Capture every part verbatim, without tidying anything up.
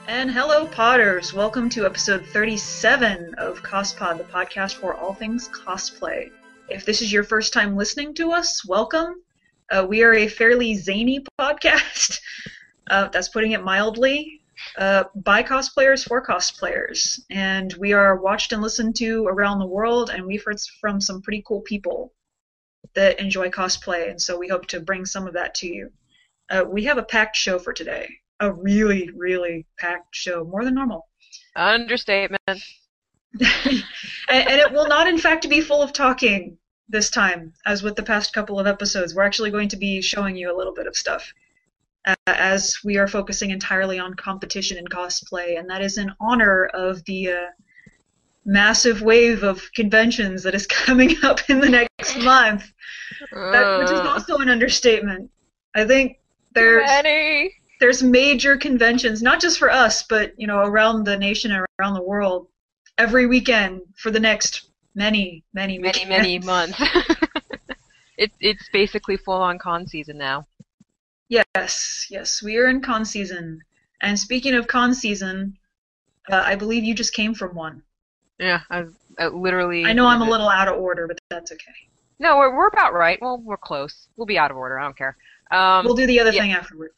And hello, Potters! Welcome to episode thirty-seven of CosPod, the podcast for all things cosplay. If this is your first time listening to us, welcome. Uh, we are a fairly zany podcast, uh, that's putting it mildly, uh, by cosplayers for cosplayers. And we are watched and listened to around the world, and we've heard from some pretty cool people that enjoy cosplay, and so we hope to bring some of that to you. Uh, we have a packed show for today. A really, really packed show, more than normal. Understatement. and, and it will not, in fact, be full of talking this time, as with the past couple of episodes. We're actually going to be showing you a little bit of stuff, uh, as we are focusing entirely on competition and cosplay, and that is in honor of the uh, massive wave of conventions that is coming up in the next month, Uh, that, which is also an understatement. I think there's... Many. There's major conventions, not just for us, but, you know, around the nation and around the world, every weekend for the next many, many, Many, weekends. many months. it, it's basically full-on con season now. Yes, yes, we are in con season. And speaking of con season, uh, I believe you just came from one. Yeah, I, I literally... I know I'm a little out of order, but that's okay. No, we're, we're about right. Well, we're close. We'll be out of order. I don't care. Um, We'll do the other yeah. thing afterward.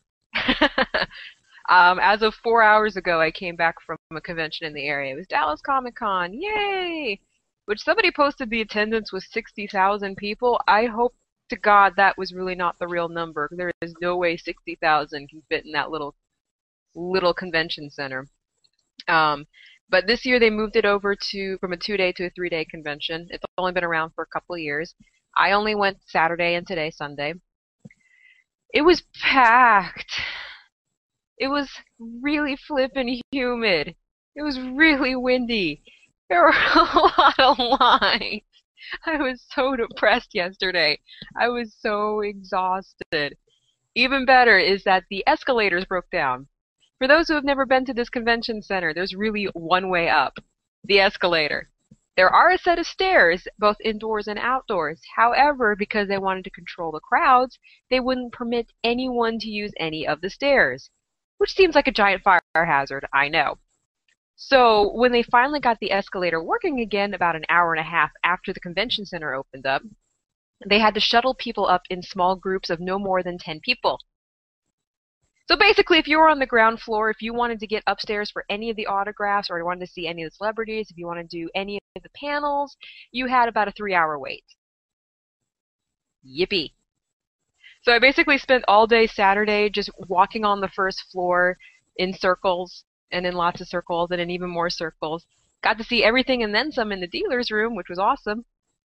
um, as of four hours ago, I came back from a convention in the area. It was Dallas Comic Con. Yay! Which somebody posted the attendance was sixty thousand people. I hope to God that was really not the real number. There is no way sixty thousand can fit in that little little convention center. Um, but this year they moved it over to from a two-day to a three-day convention. It's only been around for a couple of years. I only went Saturday and today, Sunday. It was packed. It was really flippin' humid. It was really windy. There were a lot of lines. I was so depressed yesterday. I was so exhausted. Even better is that the escalators broke down. For those who have never been to this convention center, there's really one way up. The escalator. There are a set of stairs, both indoors and outdoors. However, because they wanted to control the crowds, they wouldn't permit anyone to use any of the stairs. Which seems like a giant fire hazard, I know. So, when they finally got the escalator working again about an hour and a half after the convention center opened up, they had to shuttle people up in small groups of no more than ten people. So basically, if you were on the ground floor, if you wanted to get upstairs for any of the autographs, or you wanted to see any of the celebrities, if you wanted to do any of the panels, you had about a three-hour wait. Yippee. So I basically spent all day Saturday just walking on the first floor in circles, and in lots of circles, and in even more circles. Got to see everything and then some in the dealer's room, which was awesome.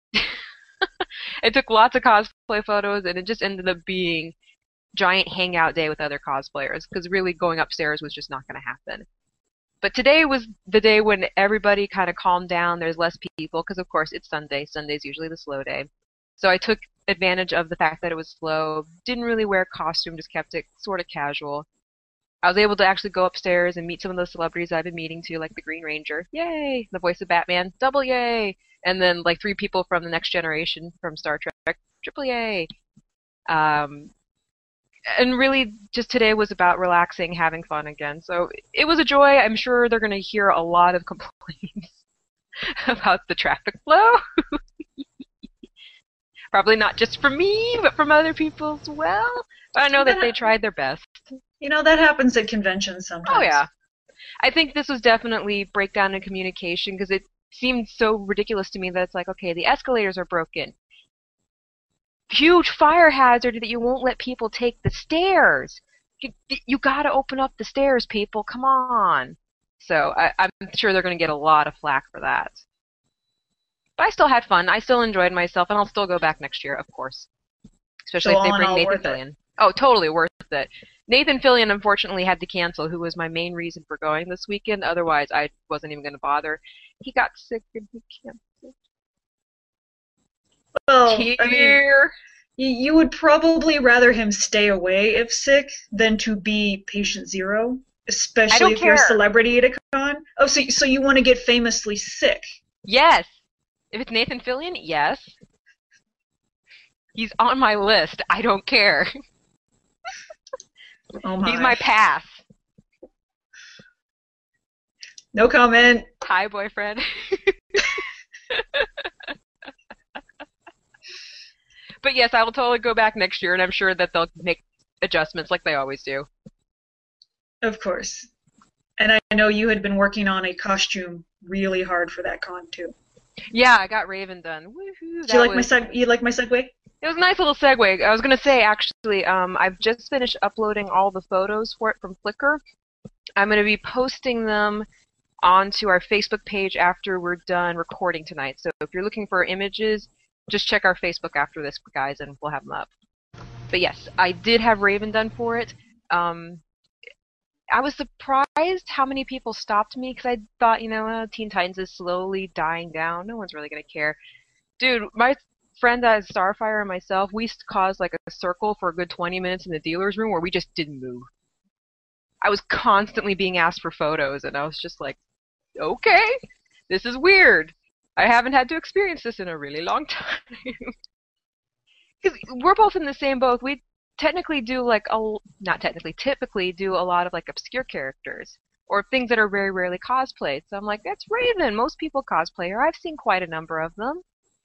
I took lots of cosplay photos, and it just ended up being giant hangout day with other cosplayers, because really going upstairs was just not going to happen. But today was the day when everybody kind of calmed down. There's less people, because of course it's Sunday. Sunday's usually the slow day. So I took advantage of the fact that it was slow. Didn't really wear a costume, just kept it sort of casual. I was able to actually go upstairs and meet some of those celebrities I've been meeting to, like the Green Ranger. Yay! The voice of Batman. Double yay! And then like three people from the Next Generation from Star Trek. Triple yay! Um... And really, just today was about relaxing, having fun again. So it was a joy. I'm sure they're going to hear a lot of complaints about the traffic flow. Probably not just from me, but from other people as well. But I know that they tried their best. You know, that happens at conventions sometimes. Oh, yeah. I think this was definitely breakdown in communication, because it seemed so ridiculous to me that it's like, okay, the escalators are broken. Huge fire hazard that you won't let people take the stairs. You, you gotta open up the stairs, people. Come on. So I, I'm sure they're going to get a lot of flack for that. But I still had fun. I still enjoyed myself, and I'll still go back next year, of course. Especially So if they all in bring all, Nathan worth it. Fillion. Oh, totally worth it. Nathan Fillion unfortunately had to cancel, who was my main reason for going this weekend. Otherwise, I wasn't even going to bother. He got sick and he canceled. Well, Here. I mean, you, you would probably rather him stay away if sick than to be patient zero, especially if you're a care. celebrity at a con. Oh, so so you want to get famously sick? Yes. If it's Nathan Fillion, yes. He's on my list. I don't care. Oh my. He's my pass. No comment. Hi, boyfriend. But yes, I will totally go back next year, and I'm sure that they'll make adjustments like they always do. Of course. And I know you had been working on a costume really hard for that con too. Yeah, I got Raven done. Woohoo! Do you like was... my seg- you like my segue? It was a nice little segue. I was gonna say actually, um, I've just finished uploading all the photos for it from Flickr. I'm gonna be posting them onto our Facebook page after we're done recording tonight. So if you're looking for images, just check our Facebook after this, guys, and we'll have them up. But yes, I did have Raven done for it. Um, I was surprised how many people stopped me, because I thought, you know, uh, Teen Titans is slowly dying down. No one's really going to care. Dude, my friend that is Starfire and myself, we caused like a circle for a good twenty minutes in the dealer's room where we just didn't move. I was constantly being asked for photos, and I was just like, okay, this is weird. I haven't had to experience this in a really long time. Because we're both in the same boat. We technically do like a, not technically, typically do a lot of like obscure characters or things that are very rarely cosplayed. So I'm like, that's Raven. Most people cosplay her. I've seen quite a number of them.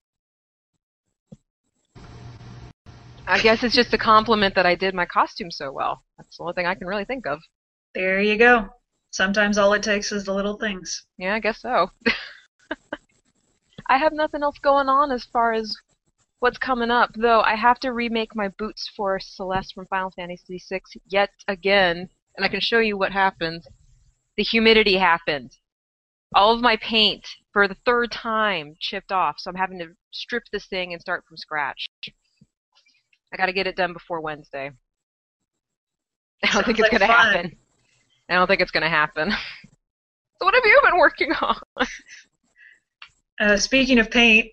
I guess it's just a compliment that I did my costume so well. That's the only thing I can really think of. There you go. Sometimes all it takes is the little things. Yeah, I guess so. I have nothing else going on as far as what's coming up, though I have to remake my boots for Celeste from Final Fantasy six yet again, and I can show you what happened. The humidity happened. All of my paint, for the third time, chipped off, so I'm having to strip this thing and start from scratch. I gotta get it done before Wednesday. I don't Sounds think it's like gonna fun. happen. I don't think it's gonna happen. So what have you been working on? Uh, speaking of paint,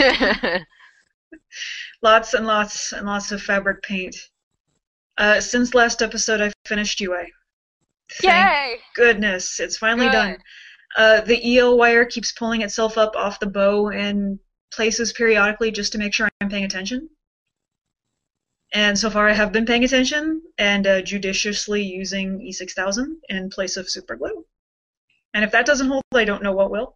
lots and lots and lots of fabric paint. Uh, since last episode, I've finished U A. Thank Yay! goodness, it's finally Good. done. Uh, the E O wire keeps pulling itself up off the bow in places periodically just to make sure I'm paying attention. And so far I have been paying attention and uh, judiciously using E six thousand in place of super glue. And if that doesn't hold, I don't know what will.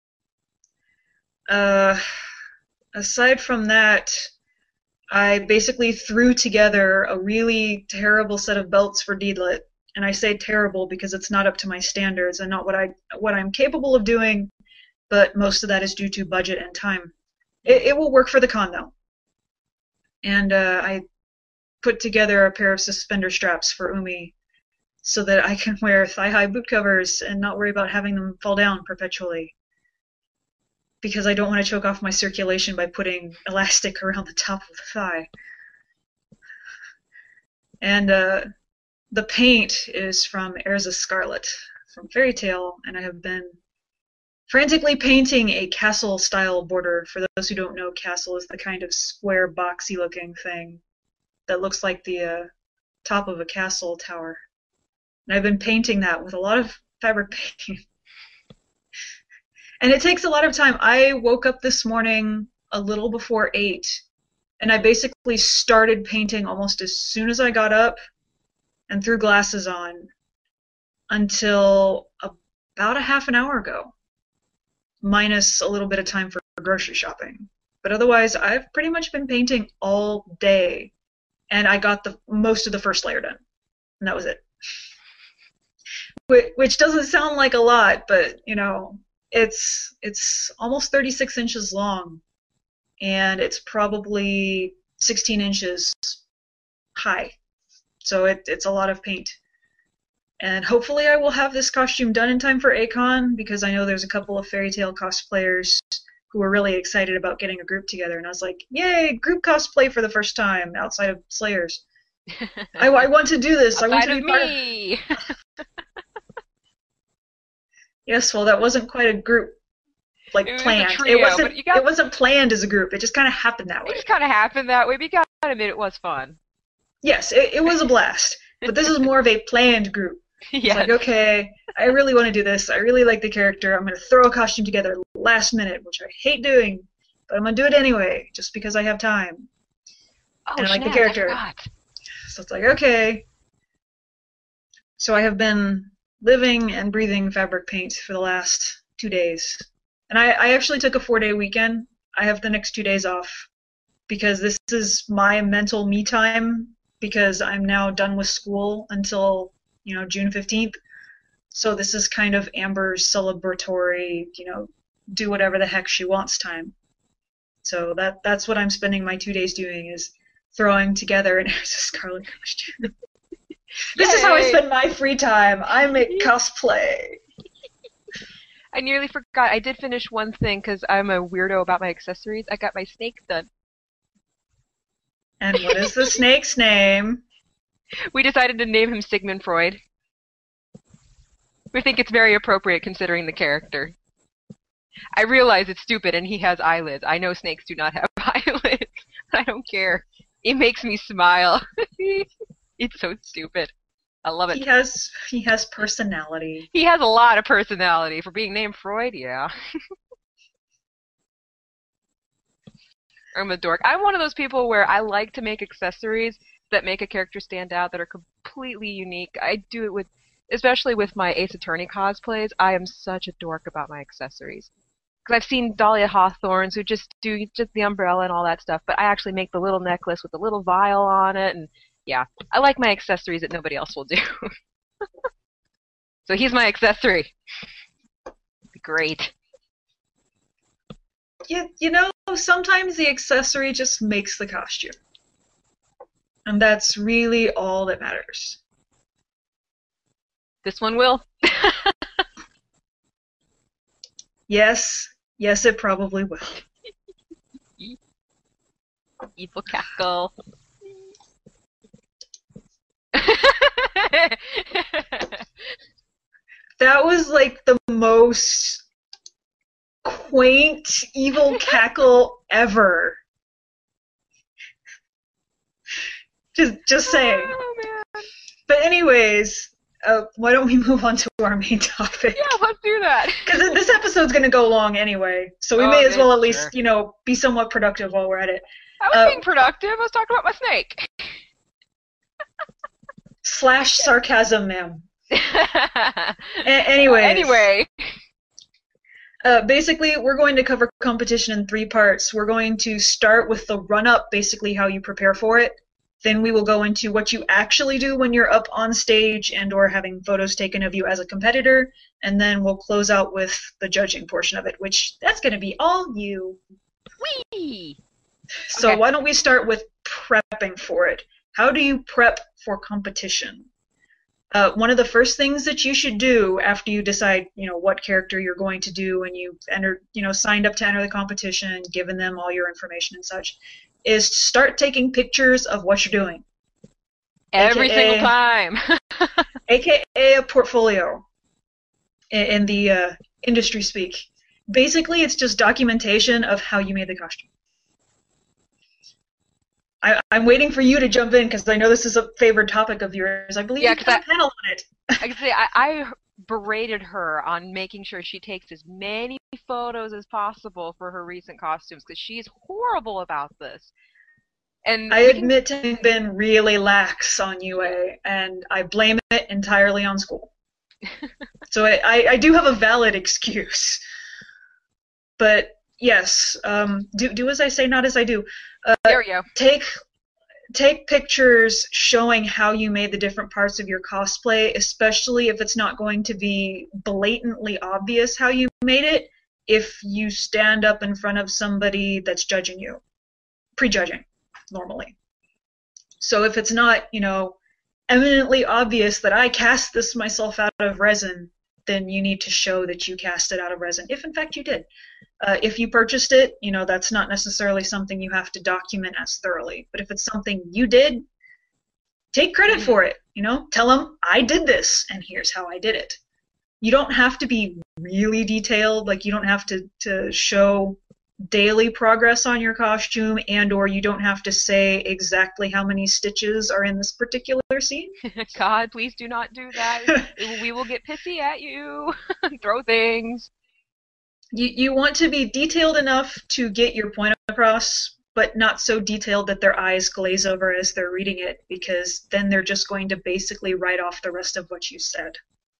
Uh, aside from that, I basically threw together a really terrible set of belts for Deedlit. And I say terrible because it's not up to my standards and not what, I, what I'm capable of doing, but most of that is due to budget and time. It, it will work for the con, though. And uh, I put together a pair of suspender straps for Umi so that I can wear thigh-high boot covers and not worry about having them fall down perpetually. Because I don't want to choke off my circulation by putting elastic around the top of the thigh. And uh, the paint is from Erza Scarlet from Fairy Tail, and I have been frantically painting a castle-style border. For those who don't know, castle is the kind of square, boxy-looking thing that looks like the uh, top of a castle tower. And I've been painting that with a lot of fabric paint. And it takes a lot of time. I woke up this morning a little before eight, and I basically started painting almost as soon as I got up and threw glasses on until about a half an hour ago, minus a little bit of time for grocery shopping. But otherwise, I've pretty much been painting all day, and I got the most of the first layer done, and that was it. Which doesn't sound like a lot, but, you know, It's it's almost thirty-six inches long, and it's probably sixteen inches high. So it, it's a lot of paint. And hopefully I will have this costume done in time for A CON, because I know there's a couple of Fairy Tail cosplayers who were really excited about getting a group together. And I was like, yay, group cosplay for the first time outside of Slayers. I, I want to do this. I want to be part of me. Yes, well, that wasn't quite a group, like, It was a planned. trio, it wasn't. but you got- It wasn't planned as a group. It just kind of happened that way. It just kind of happened that way, but you gotta admit it was fun. Yes, it, it was a blast. But this is more of a planned group. It's Yes. like, okay, I really want to do this. I really like the character. I'm going to throw a costume together last minute, which I hate doing, but I'm going to do it anyway, just because I have time. Oh, and I like the snap, character. I forgot. So it's like, okay. So I have been living and breathing fabric paint for the last two days. And I, I actually took a four-day weekend. I have the next two days off because this is my mental me time because I'm now done with school until, you know, June fifteenth. So this is kind of Amber's celebratory, you know, do whatever the heck she wants time. So that that's what I'm spending my two days doing is throwing together an Heiress of Scarlet costume. This is how I spend my free time. I make cosplay. I nearly forgot. I did finish one thing because I'm a weirdo about my accessories. I got my snake done. And what is the snake's name? We decided to name him Sigmund Freud. We think it's very appropriate considering the character. I realize it's stupid and he has eyelids. I know snakes do not have eyelids. I don't care. It makes me smile. It's so stupid. I love it. He has he has personality. He has a lot of personality. For being named Freud, yeah. I'm a dork. I'm one of those people where I like to make accessories that make a character stand out, that are completely unique. I do it with, especially with my Ace Attorney cosplays, I am such a dork about my accessories. Because I've seen Dahlia Hawthorns who just do just the umbrella and all that stuff, but I actually make the little necklace with the little vial on it, and yeah, I like my accessories that nobody else will do. So he's my accessory. Great. You, you know, sometimes the accessory just makes the costume. And that's really all that matters. This one will. Yes. Yes, it probably will. Evil cackle. That was like the most quaint evil cackle ever. Just just saying. Oh, man. But anyways, uh, why don't we move on to our main topic? Yeah, let's do that. Because this episode's going to go long anyway, so we Oh, may as well at sure. least, you know, be somewhat productive while we're at it. I was Uh, being productive. I was talking about my snake. Slash sarcasm, ma'am. A- A- anyways. Anyway. Uh, basically, we're going to cover competition in three parts. We're going to start with the run-up, basically how you prepare for it. Then we will go into what you actually do when you're up on stage and or having photos taken of you as a competitor. And then we'll close out with the judging portion of it, which that's going to be all you. Whee! So Okay. why don't we start with prepping for it? How do you prep for competition? Uh, one of the first things that you should do after you decide, you know, what character you're going to do and you enter, you know, signed up to enter the competition, given them all your information and such, is start taking pictures of what you're doing. Every A K A single time. A K A a portfolio in, in the uh, industry speak. Basically, it's just documentation of how you made the costume. I, I'm waiting for you to jump in because I know this is a favorite topic of yours. I believe Yeah, you 'cause have I- a panel on it. I can say I, I berated her on making sure she takes as many photos as possible for her recent costumes because she's horrible about this. And I we can- admit to having been really lax on U A, and I blame it entirely on school. So I, I, I do have a valid excuse. But yes, um, do do as I say, not as I do. Uh, there we go. take take pictures showing how you made the different parts of your cosplay, especially if it's not going to be blatantly obvious how you made it if you stand up in front of somebody that's judging you, prejudging normally. So if it's not, you know, eminently obvious that I cast this myself out of resin, then you need to show that you cast it out of resin, if in fact you did. Uh, if you purchased it, you know, that's not necessarily something you have to document as thoroughly. But if it's something you did, take credit for it. You know, tell them, I did this, and here's how I did it. You don't have to be really detailed. Like, you don't have to, to show daily progress on your costume, and or you don't have to say exactly how many stitches are in this particular scene. God, please do not do that. We will get pissy at you. Throw things. You, you want to be detailed enough to get your point across, but not so detailed that their eyes glaze over as they're reading it, because then they're just going to basically write off the rest of what you said.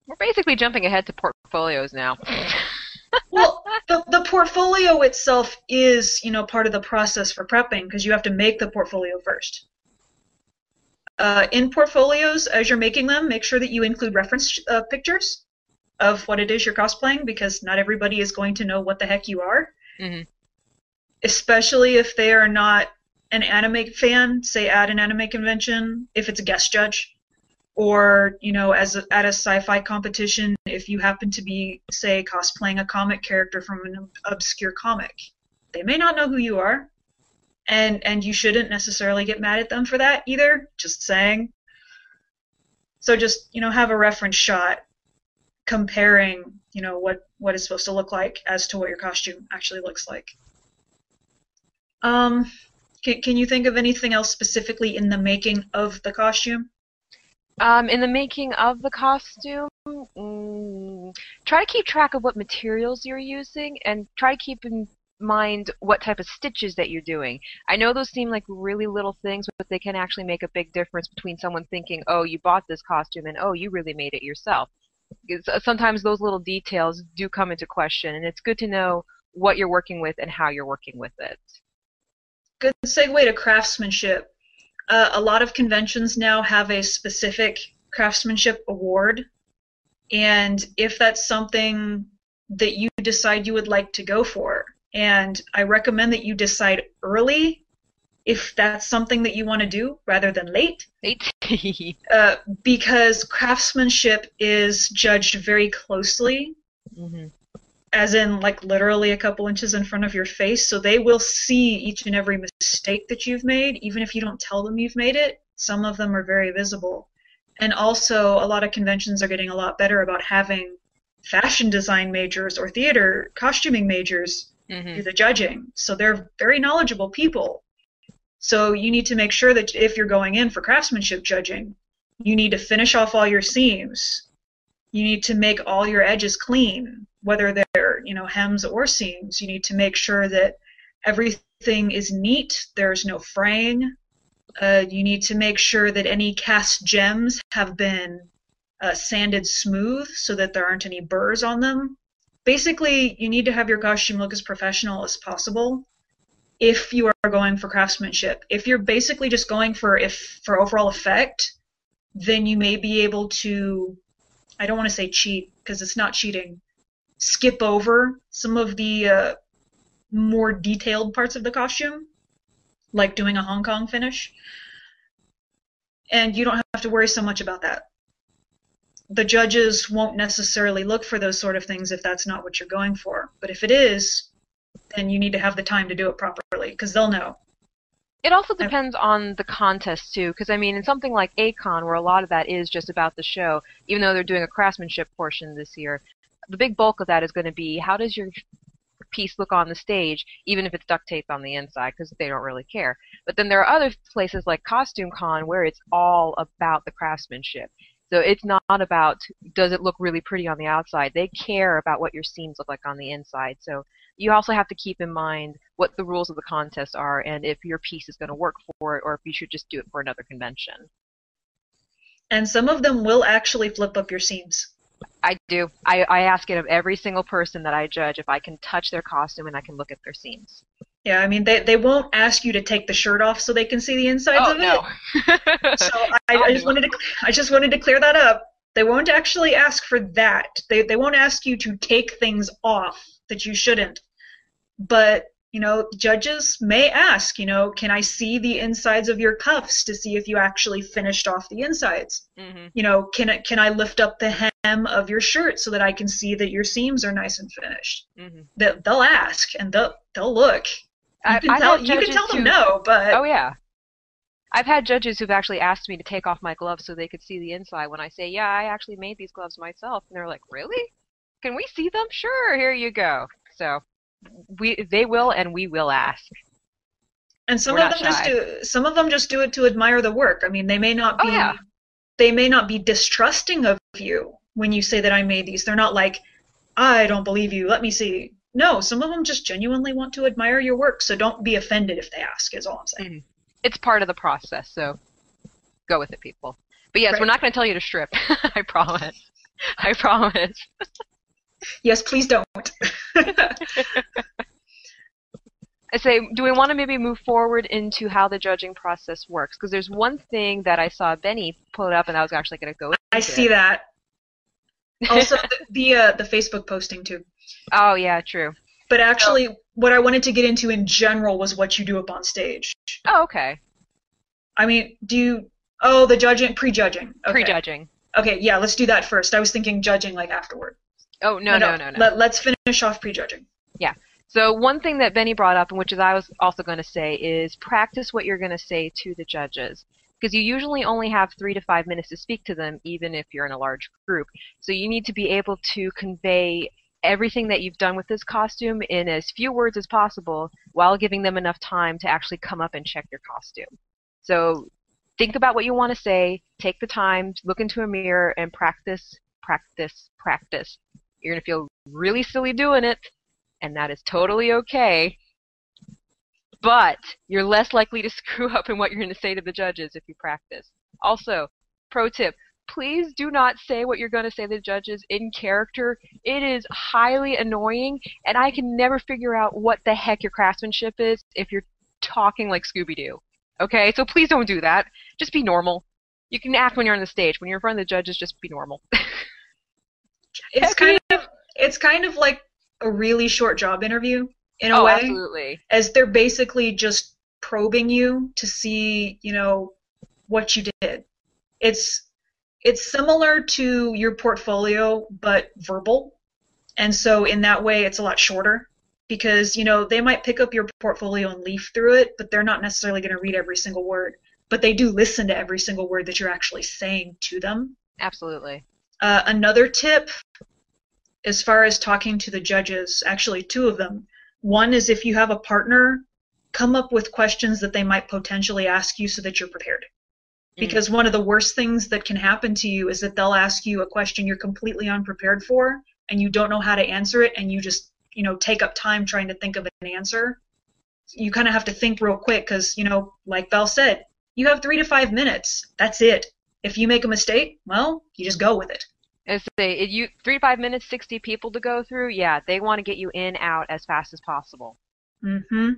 We're basically jumping ahead to portfolios now. Well, the, the portfolio itself is, you know, part of the process for prepping because you have to make the portfolio first. Uh, in portfolios, as you're making them, make sure that you include reference uh, pictures of what it is you're cosplaying because not everybody is going to know what the heck you are. Mm-hmm. Especially if they are not an anime fan, say at an anime convention, if it's a guest judge. Or, you know, as a, at a sci-fi competition, if you happen to be, say, cosplaying a comic character from an obscure comic. They may not know who you are, and and you shouldn't necessarily get mad at them for that either, just saying. So just, you know, have a reference shot comparing, you know, what, what it's supposed to look like as to what your costume actually looks like. Um, can, can you think of anything else specifically in the making of the costume? Um, in the making of the costume, mm, try to keep track of what materials you're using and try to keep in mind what type of stitches that you're doing. I know those seem like really little things, but they can actually make a big difference between someone thinking, oh, you bought this costume, and oh, you really made it yourself. Because sometimes those little details do come into question, and it's good to know what you're working with and how you're working with it. Good segue to craftsmanship. Uh, a lot of conventions now have a specific craftsmanship award, and if that's something that you decide you would like to go for, and I recommend that you decide early if that's something that you want to do rather than late, Late. uh, because craftsmanship is judged very closely. Mm-hmm. As in, like, literally a couple inches in front of your face, so they will see each and every mistake that you've made, even if you don't tell them you've made it. Some of them are very visible. And also, a lot of conventions are getting a lot better about having fashion design majors or theater costuming majors Mm-hmm. do the judging. So they're very knowledgeable people. So you need to make sure that if you're going in for craftsmanship judging, you need to finish off all your seams. You need to make all your edges clean, whether they're, you know, hems or seams. You need to make sure that everything is neat, there's no fraying. Uh, you need to make sure that any cast gems have been uh, sanded smooth so that there aren't any burrs on them. Basically, you need to have your costume look as professional as possible if you are going for craftsmanship. If you're basically just going for if for overall effect, then you may be able to, I don't want to say cheat because it's not cheating, skip over some of the uh, more detailed parts of the costume, like doing a Hong Kong finish. And you don't have to worry so much about that. The judges won't necessarily look for those sort of things if that's not what you're going for. But if it is, then you need to have the time to do it properly because they'll know. It also depends on the contest, too, because, I mean, in something like A CON, where a lot of that is just about the show, even though they're doing a craftsmanship portion this year, the big bulk of that is going to be how does your piece look on the stage, even if it's duct taped on the inside, because they don't really care. But then there are other places like Costume Con where it's all about the craftsmanship. So it's not about does it look really pretty on the outside. They care about what your seams look like on the inside. So you also have to keep in mind what the rules of the contest are and if your piece is going to work for it or if you should just do it for another convention. And some of them will actually flip up your seams. I do. I, I ask it of every single person that I judge if I can touch their costume and I can look at their seams. Yeah, I mean, they, they won't ask you to take the shirt off so they can see the insides oh, of no. it. So I, I just wanted to I just wanted to clear that up. They won't actually ask for that. They they won't ask you to take things off that you shouldn't. But, you know, judges may ask, you know, can I see the insides of your cuffs to see if you actually finished off the insides? Mm-hmm. You know, can I, can I lift up the hem of your shirt so that I can see that your seams are nice and finished? Mm-hmm. They, they'll ask and they'll they'll look. You I, can I've tell had you can judges tell them who- no, but Oh, yeah. I've had judges who've actually asked me to take off my gloves so they could see the inside when I say, yeah, I actually made these gloves myself. And they're like, really? Can we see them? Sure, here you go. So we they will and we will ask. and some we're of not them just shy. do some of them just do it to admire the work. I mean, they may not Oh, be yeah. they may not be distrusting of you when you say that I made these. They're not like, I don't believe you. Let me see. No, some of them just genuinely want to admire your work, so don't be offended if they ask, is all I'm saying. Mhm. It's part of the process, so go with it, people. But yes, Right. we're not going to tell you to strip. I promise. I promise. Yes, please don't. I say, do we want to maybe move forward into how the judging process works? Because there's one thing that I saw Benny pull up, and I was actually going to go into I see it. that. Also, the the, uh, the Facebook posting too. Oh yeah, true. But actually, so, what I wanted to get into in general was what you do up on stage. Oh, okay. I mean, do you? Oh, the judging, prejudging. Okay. Prejudging. Okay, yeah, let's do that first. I was thinking judging like afterward. Oh no no no no. no. Let, let's finish off prejudging. Yeah. So one thing that Benny brought up, and which is I was also going to say, is practice what you're going to say to the judges. Because you usually only have three to five minutes to speak to them, even if you're in a large group. So you need to be able to convey everything that you've done with this costume in as few words as possible, while giving them enough time to actually come up and check your costume. So think about what you want to say, take the time, look into a mirror, and practice, practice, practice. You're going to feel really silly doing it, and that is totally okay. But you're less likely to screw up in what you're going to say to the judges if you practice. Also, pro tip, please do not say what you're going to say to the judges in character. It is highly annoying, and I can never figure out what the heck your craftsmanship is if you're talking like Scooby-Doo. Okay? So please don't do that. Just be normal. You can act when you're on the stage. When you're in front of the judges, just be normal. It's kind of it's kind of like a really short job interview. In a oh, way, absolutely. As they're basically just probing you to see, you know, what you did. It's it's similar to your portfolio, but verbal, and so in that way, it's a lot shorter because you know they might pick up your portfolio and leaf through it, but they're not necessarily going to read every single word. But they do listen to every single word that you're actually saying to them. Absolutely. Uh, another tip, as far as talking to the judges, actually two of them. One is if you have a partner, come up with questions that they might potentially ask you so that you're prepared. Mm. Because one of the worst things that can happen to you is that they'll ask you a question you're completely unprepared for and you don't know how to answer it and you just, you know, take up time trying to think of an answer. You kind of have to think real quick because, you know, like Val said, you have three to five minutes. That's it. If you make a mistake, well, you just go with it. As they, if you three to five minutes, sixty people to go through. Yeah, they want to get you in out as fast as possible. Mm-hmm.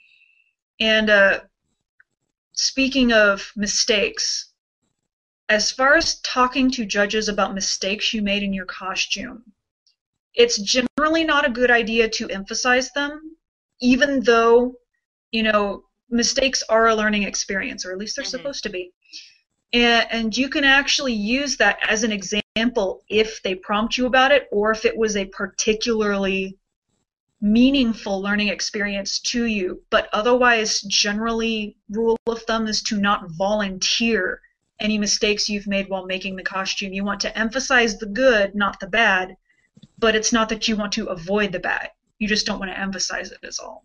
And uh, speaking of mistakes, as far as talking to judges about mistakes you made in your costume, it's generally not a good idea to emphasize them, even though, you know, mistakes are a learning experience, or at least they're mm-hmm. supposed to be. And, and you can actually use that as an example if they prompt you about it or if it was a particularly meaningful learning experience to you. But otherwise, generally, rule of thumb is to not volunteer any mistakes you've made while making the costume. You want to emphasize the good, not the bad, but it's not that you want to avoid the bad. You just don't want to emphasize it is all.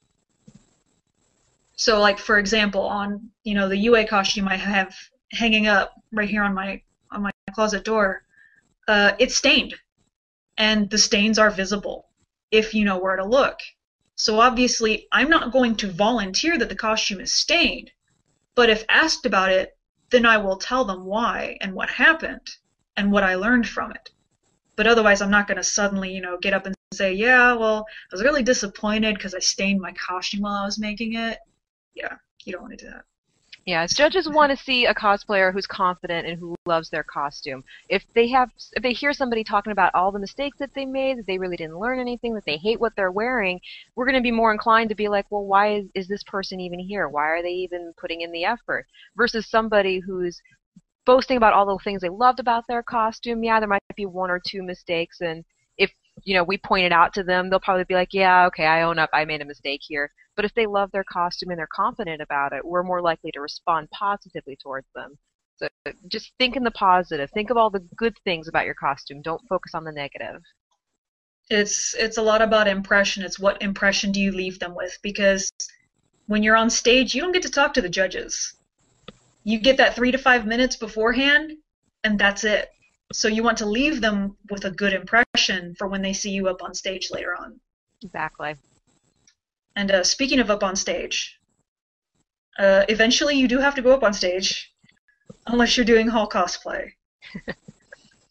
So, like, for example, on, you know, the U A costume I have hanging up right here on my on my closet door, uh, it's stained, and the stains are visible if you know where to look. So obviously, I'm not going to volunteer that the costume is stained, but if asked about it, then I will tell them why and what happened and what I learned from it. But otherwise, I'm not going to suddenly, you know, get up and say, yeah, well, I was really disappointed because I stained my costume while I was making it. Yeah, you don't want to do that. Yeah, judges want to see a cosplayer who's confident and who loves their costume. If they have, if they hear somebody talking about all the mistakes that they made, that they really didn't learn anything, that they hate what they're wearing, we're going to be more inclined to be like, well, why is, is this person even here? Why are they even putting in the effort? Versus somebody who's boasting about all the things they loved about their costume. Yeah, there might be one or two mistakes, and if, you know, we point it out to them, they'll probably be like, yeah, okay, I own up, I made a mistake here. But if they love their costume and they're confident about it, we're more likely to respond positively towards them. So just think in the positive. Think of all the good things about your costume. Don't focus on the negative. It's it's a lot about impression. It's what impression do you leave them with? Because when you're on stage, you don't get to talk to the judges. You get that three to five minutes beforehand, and that's it. So you want to leave them with a good impression for when they see you up on stage later on. Exactly. And uh, speaking of up on stage, uh, eventually you do have to go up on stage, unless you're doing hall cosplay.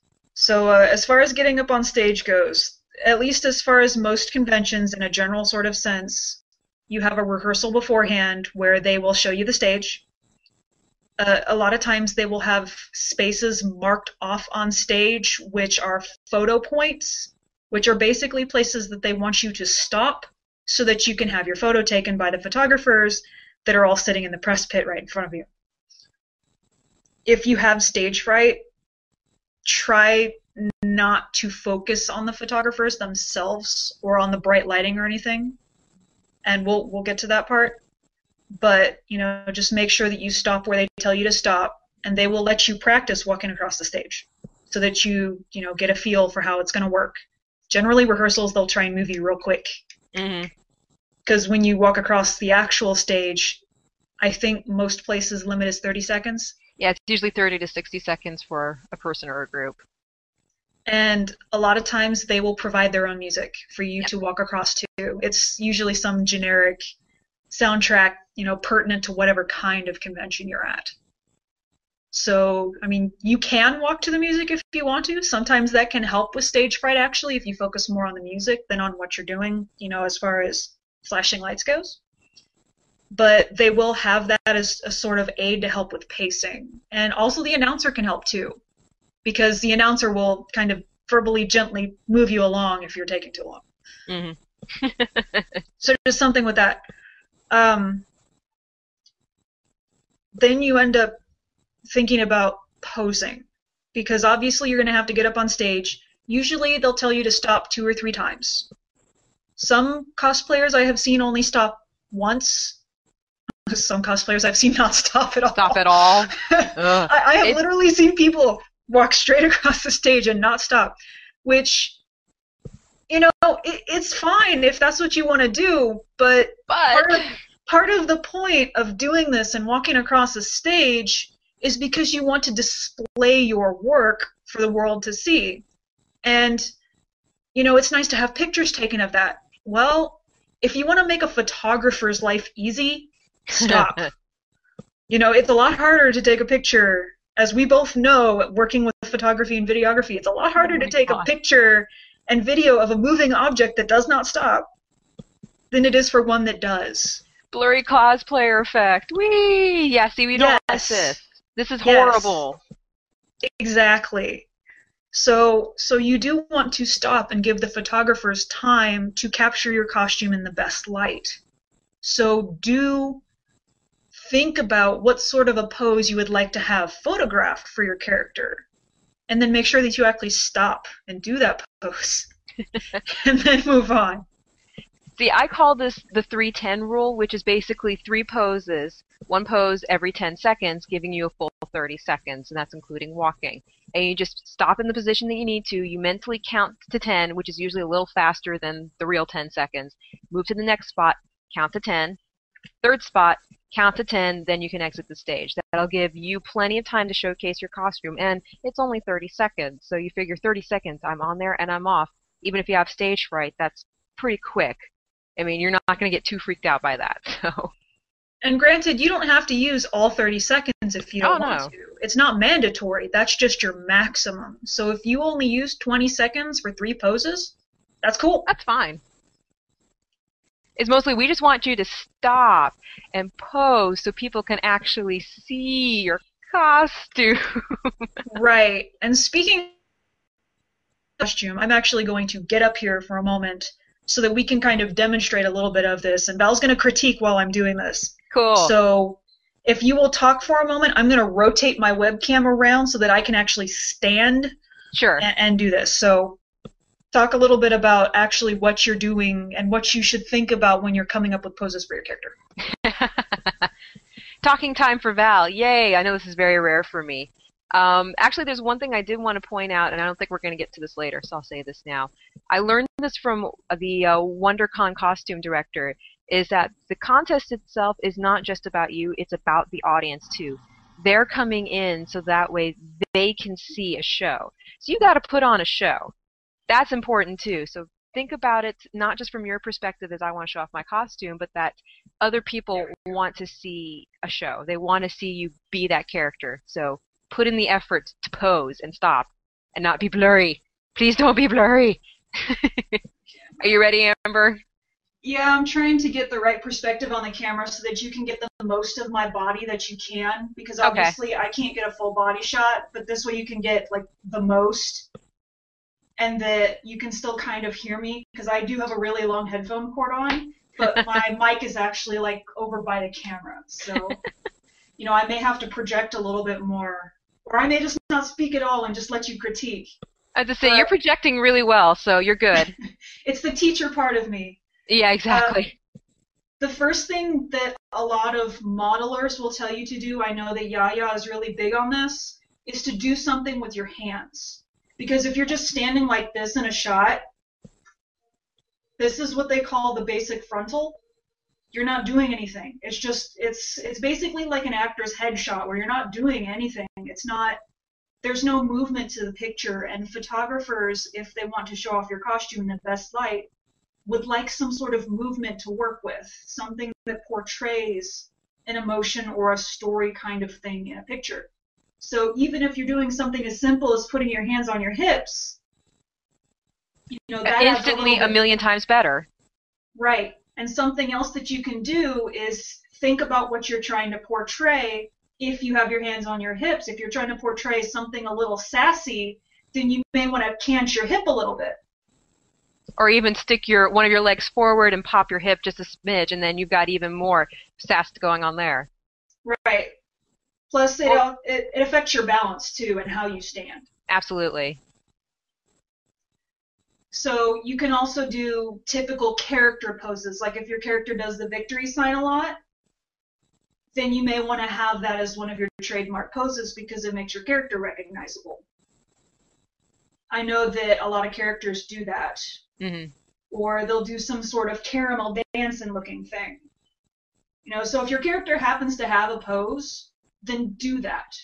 So uh, as far as getting up on stage goes, at least as far as most conventions in a general sort of sense, you have a rehearsal beforehand where they will show you the stage. Uh, a lot of times they will have spaces marked off on stage, which are photo points, which are basically places that they want you to stop so that you can have your photo taken by the photographers that are all sitting in the press pit right in front of you. If you have stage fright, try not to focus on the photographers themselves or on the bright lighting or anything, and we'll we'll get to that part. But, you know, just make sure that you stop where they tell you to stop, and they will let you practice walking across the stage so that you, you know, get a feel for how it's going to work. Generally, rehearsals, they'll try and move you real quick. Mm-hmm. Because when you walk across the actual stage, I think most places limit is thirty seconds. Yeah, it's usually thirty to sixty seconds for a person or a group. And a lot of times they will provide their own music for you Yep. to walk across to. It's usually some generic soundtrack, you know, pertinent to whatever kind of convention you're at. So, I mean, you can walk to the music if you want to. Sometimes that can help with stage fright, actually, if you focus more on the music than on what you're doing, you know, as far as flashing lights goes. But they will have that as a sort of aid to help with pacing. And also the announcer can help too, because the announcer will kind of verbally gently move you along if you're taking too long. Mm-hmm. So just something with that. Um, then you end up thinking about posing, because obviously you're going to have to get up on stage. Usually they'll tell you to stop two or three times. Some cosplayers I have seen only stop once. Some cosplayers I've seen not stop at all. Stop at all. I, I have It's- literally seen people walk straight across the stage and not stop, which, you know, it, it's fine if that's what you want to do, but But part of, part of the point of doing this and walking across the stage is because you want to display your work for the world to see. And, you know, it's nice to have pictures taken of that. Well, if you want to make a photographer's life easy, stop. You know, it's a lot harder to take a picture, as we both know, working with photography and videography, it's a lot harder Oh to my take God. a picture and video of a moving object that does not stop than it is for one that does. blurry cosplayer effect. Whee! Yeah, see, we don't want Yes. this. This is Yes. horrible. Exactly. So, so you do want to stop and give the photographers time to capture your costume in the best light. So do think about what sort of a pose you would like to have photographed for your character, and then make sure that you actually stop and do that pose, and then move on. See, I call this the three ten rule, which is basically three poses, one pose every ten seconds, giving you a full thirty seconds, and that's including walking. And you just stop in the position that you need to, you mentally count to ten, which is usually a little faster than the real ten seconds, move to the next spot, count to ten, third spot, count to ten, then you can exit the stage. That'll give you plenty of time to showcase your costume, and it's only thirty seconds, so you figure thirty seconds, I'm on there and I'm off. Even if you have stage fright, that's pretty quick. I mean, you're not going to get too freaked out by that. So, And granted, you don't have to use all thirty seconds if you don't Oh, want no. to. It's not mandatory. That's just your maximum. So if you only use twenty seconds for three poses, that's cool. that's fine. It's mostly we just want you to stop and pose so people can actually see your costume. Right. And speaking of costume, I'm actually going to get up here for a moment so that we can kind of demonstrate a little bit of this. And Val's going to critique while I'm doing this. Cool. So if you will talk for a moment, I'm going to rotate my webcam around so that I can actually stand Sure. and, and do this. So talk a little bit about actually what you're doing and what you should think about when you're coming up with poses for your character. Talking time for Val. Yay. I know this is very rare for me. Um, actually, there's one thing I did want to point out, and I don't think we're going to get to this later, so I'll say this now. I learned this from the uh, WonderCon costume director, is that the contest itself is not just about you, it's about the audience too. They're coming in so that way they can see a show. So you got to put on a show. That's important too. So think about it not just from your perspective as I want to show off my costume, but that other people want to see a show. They want to see you be that character. So put in the effort to pose and stop. and not be blurry. Please don't be blurry. Are you ready, Amber? Yeah, I'm trying to get the right perspective on the camera so that you can get the most of my body that you can, because obviously okay. I can't get a full body shot, but this way you can get like the most, and that you can still kind of hear me, because I do have a really long headphone cord on, but my mic is actually like over by the camera, so you know, I may have to project a little bit more, or I may just not speak at all and just let you critique. I have to say, but you're projecting really well, so you're good. It's the teacher part of me. Yeah, exactly. Uh, the first thing that a lot of modelers will tell you to do, I know that Yaya is really big on this, is to do something with your hands. Because if you're just standing like this in a shot, this is what they call the basic frontal. You're not doing anything. It's just, it's it's basically like an actor's headshot where you're not doing anything. It's not, there's no movement to the picture, and photographers, if they want to show off your costume in the best light, would like some sort of movement to work with, something that portrays an emotion or a story kind of thing in a picture. So even if you're doing something as simple as putting your hands on your hips, you know, that instantly a, a million times better. Right. And something else that you can do is think about what you're trying to portray. If you have your hands on your hips, if you're trying to portray something a little sassy, then you may want to cant your hip a little bit. Or even stick your one of your legs forward and pop your hip just a smidge, and then you've got even more sass going on there. Right. Plus, it, well, it, it affects your balance, too, and how you stand. Absolutely. So you can also do typical character poses. Like if your character does the victory sign a lot, then you may want to have that as one of your trademark poses because it makes your character recognizable. I know that a lot of characters do that. Mm-hmm. Or they'll do some sort of caramel dancing looking thing. You know, so if your character happens to have a pose, then do that.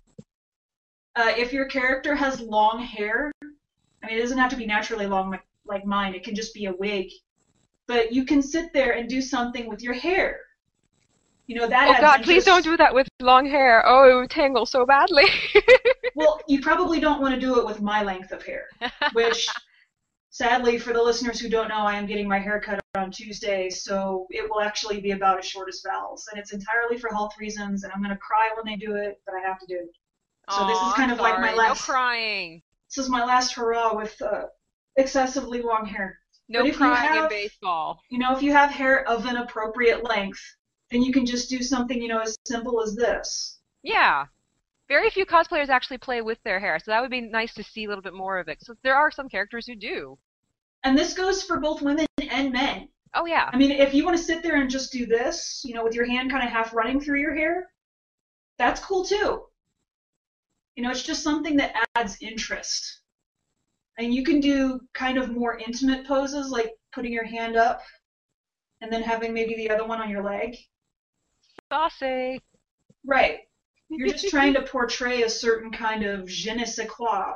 Uh, if your character has long hair, I mean, it doesn't have to be naturally long like, like mine. It can just be a wig. But you can sit there and do something with your hair. You know, that Oh, adds God, interest. Please don't do that with long hair. Oh, it would tangle so badly. Well, you probably don't want to do it with my length of hair, which, sadly, for the listeners who don't know, I am getting my hair cut on Tuesday, so it will actually be about as short as Val's. And it's entirely for health reasons, and I'm going to cry when they do it, but I have to do it. So Aww, this is kind I'm of sorry. like my last... No crying. This is my last hurrah with uh, excessively long hair. No crying have, in baseball. You know, if you have hair of an appropriate length, then you can just do something, you know, as simple as this. Yeah. Very few cosplayers actually play with their hair, so that would be nice to see a little bit more of it. So there are some characters who do. And this goes for both women and men. Oh, yeah. I mean, if you want to sit there and just do this, you know, with your hand kind of half running through your hair, that's cool too. You know, it's just something that adds interest. And you can do kind of more intimate poses, like putting your hand up and then having maybe the other one on your leg. Saucy. Right. You're just trying to portray a certain kind of je ne sais quoi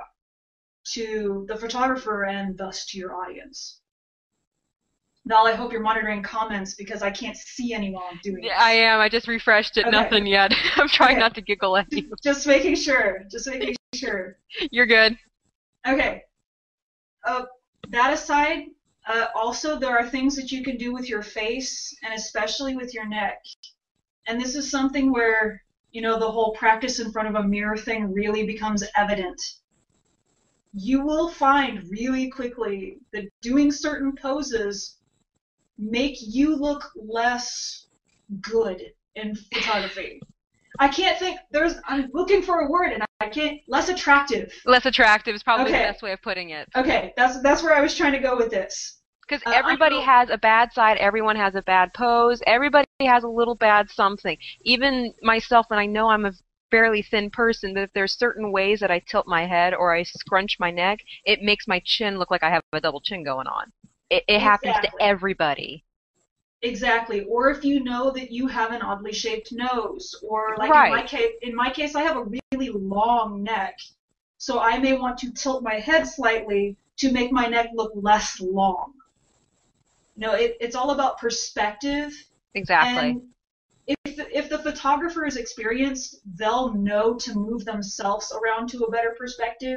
to the photographer and thus to your audience. Val, I hope you're monitoring comments because I can't see anyone doing it. Yeah, I am. I just refreshed it. Okay. Nothing yet. I'm trying okay. not to giggle at you. Just making sure. Just making sure. You're good. Okay. Uh, that aside, uh, also there are things that you can do with your face and especially with your neck. And this is something where, you know, the whole practice in front of a mirror thing really becomes evident. You will find really quickly that doing certain poses make you look less good in photography. I can't think, there's, I'm looking for a word and I can't, less attractive. Less attractive is probably okay. the best way of putting it. Okay, that's that's where I was trying to go with this. Because uh, everybody has a bad side, everyone has a bad pose, everybody has a little bad something. Even myself, when I know I'm a fairly thin person, that if there's certain ways that I tilt my head or I scrunch my neck, it makes my chin look like I have a double chin going on. It, it exactly. happens to everybody. Exactly. Or if you know that you have an oddly shaped nose, or like right. in my case, in my case, I have a really long neck, so I may want to tilt my head slightly to make my neck look less long. You know, it, it's all about perspective. Exactly. And if if the photographer is experienced, they'll know to move themselves around to a better perspective.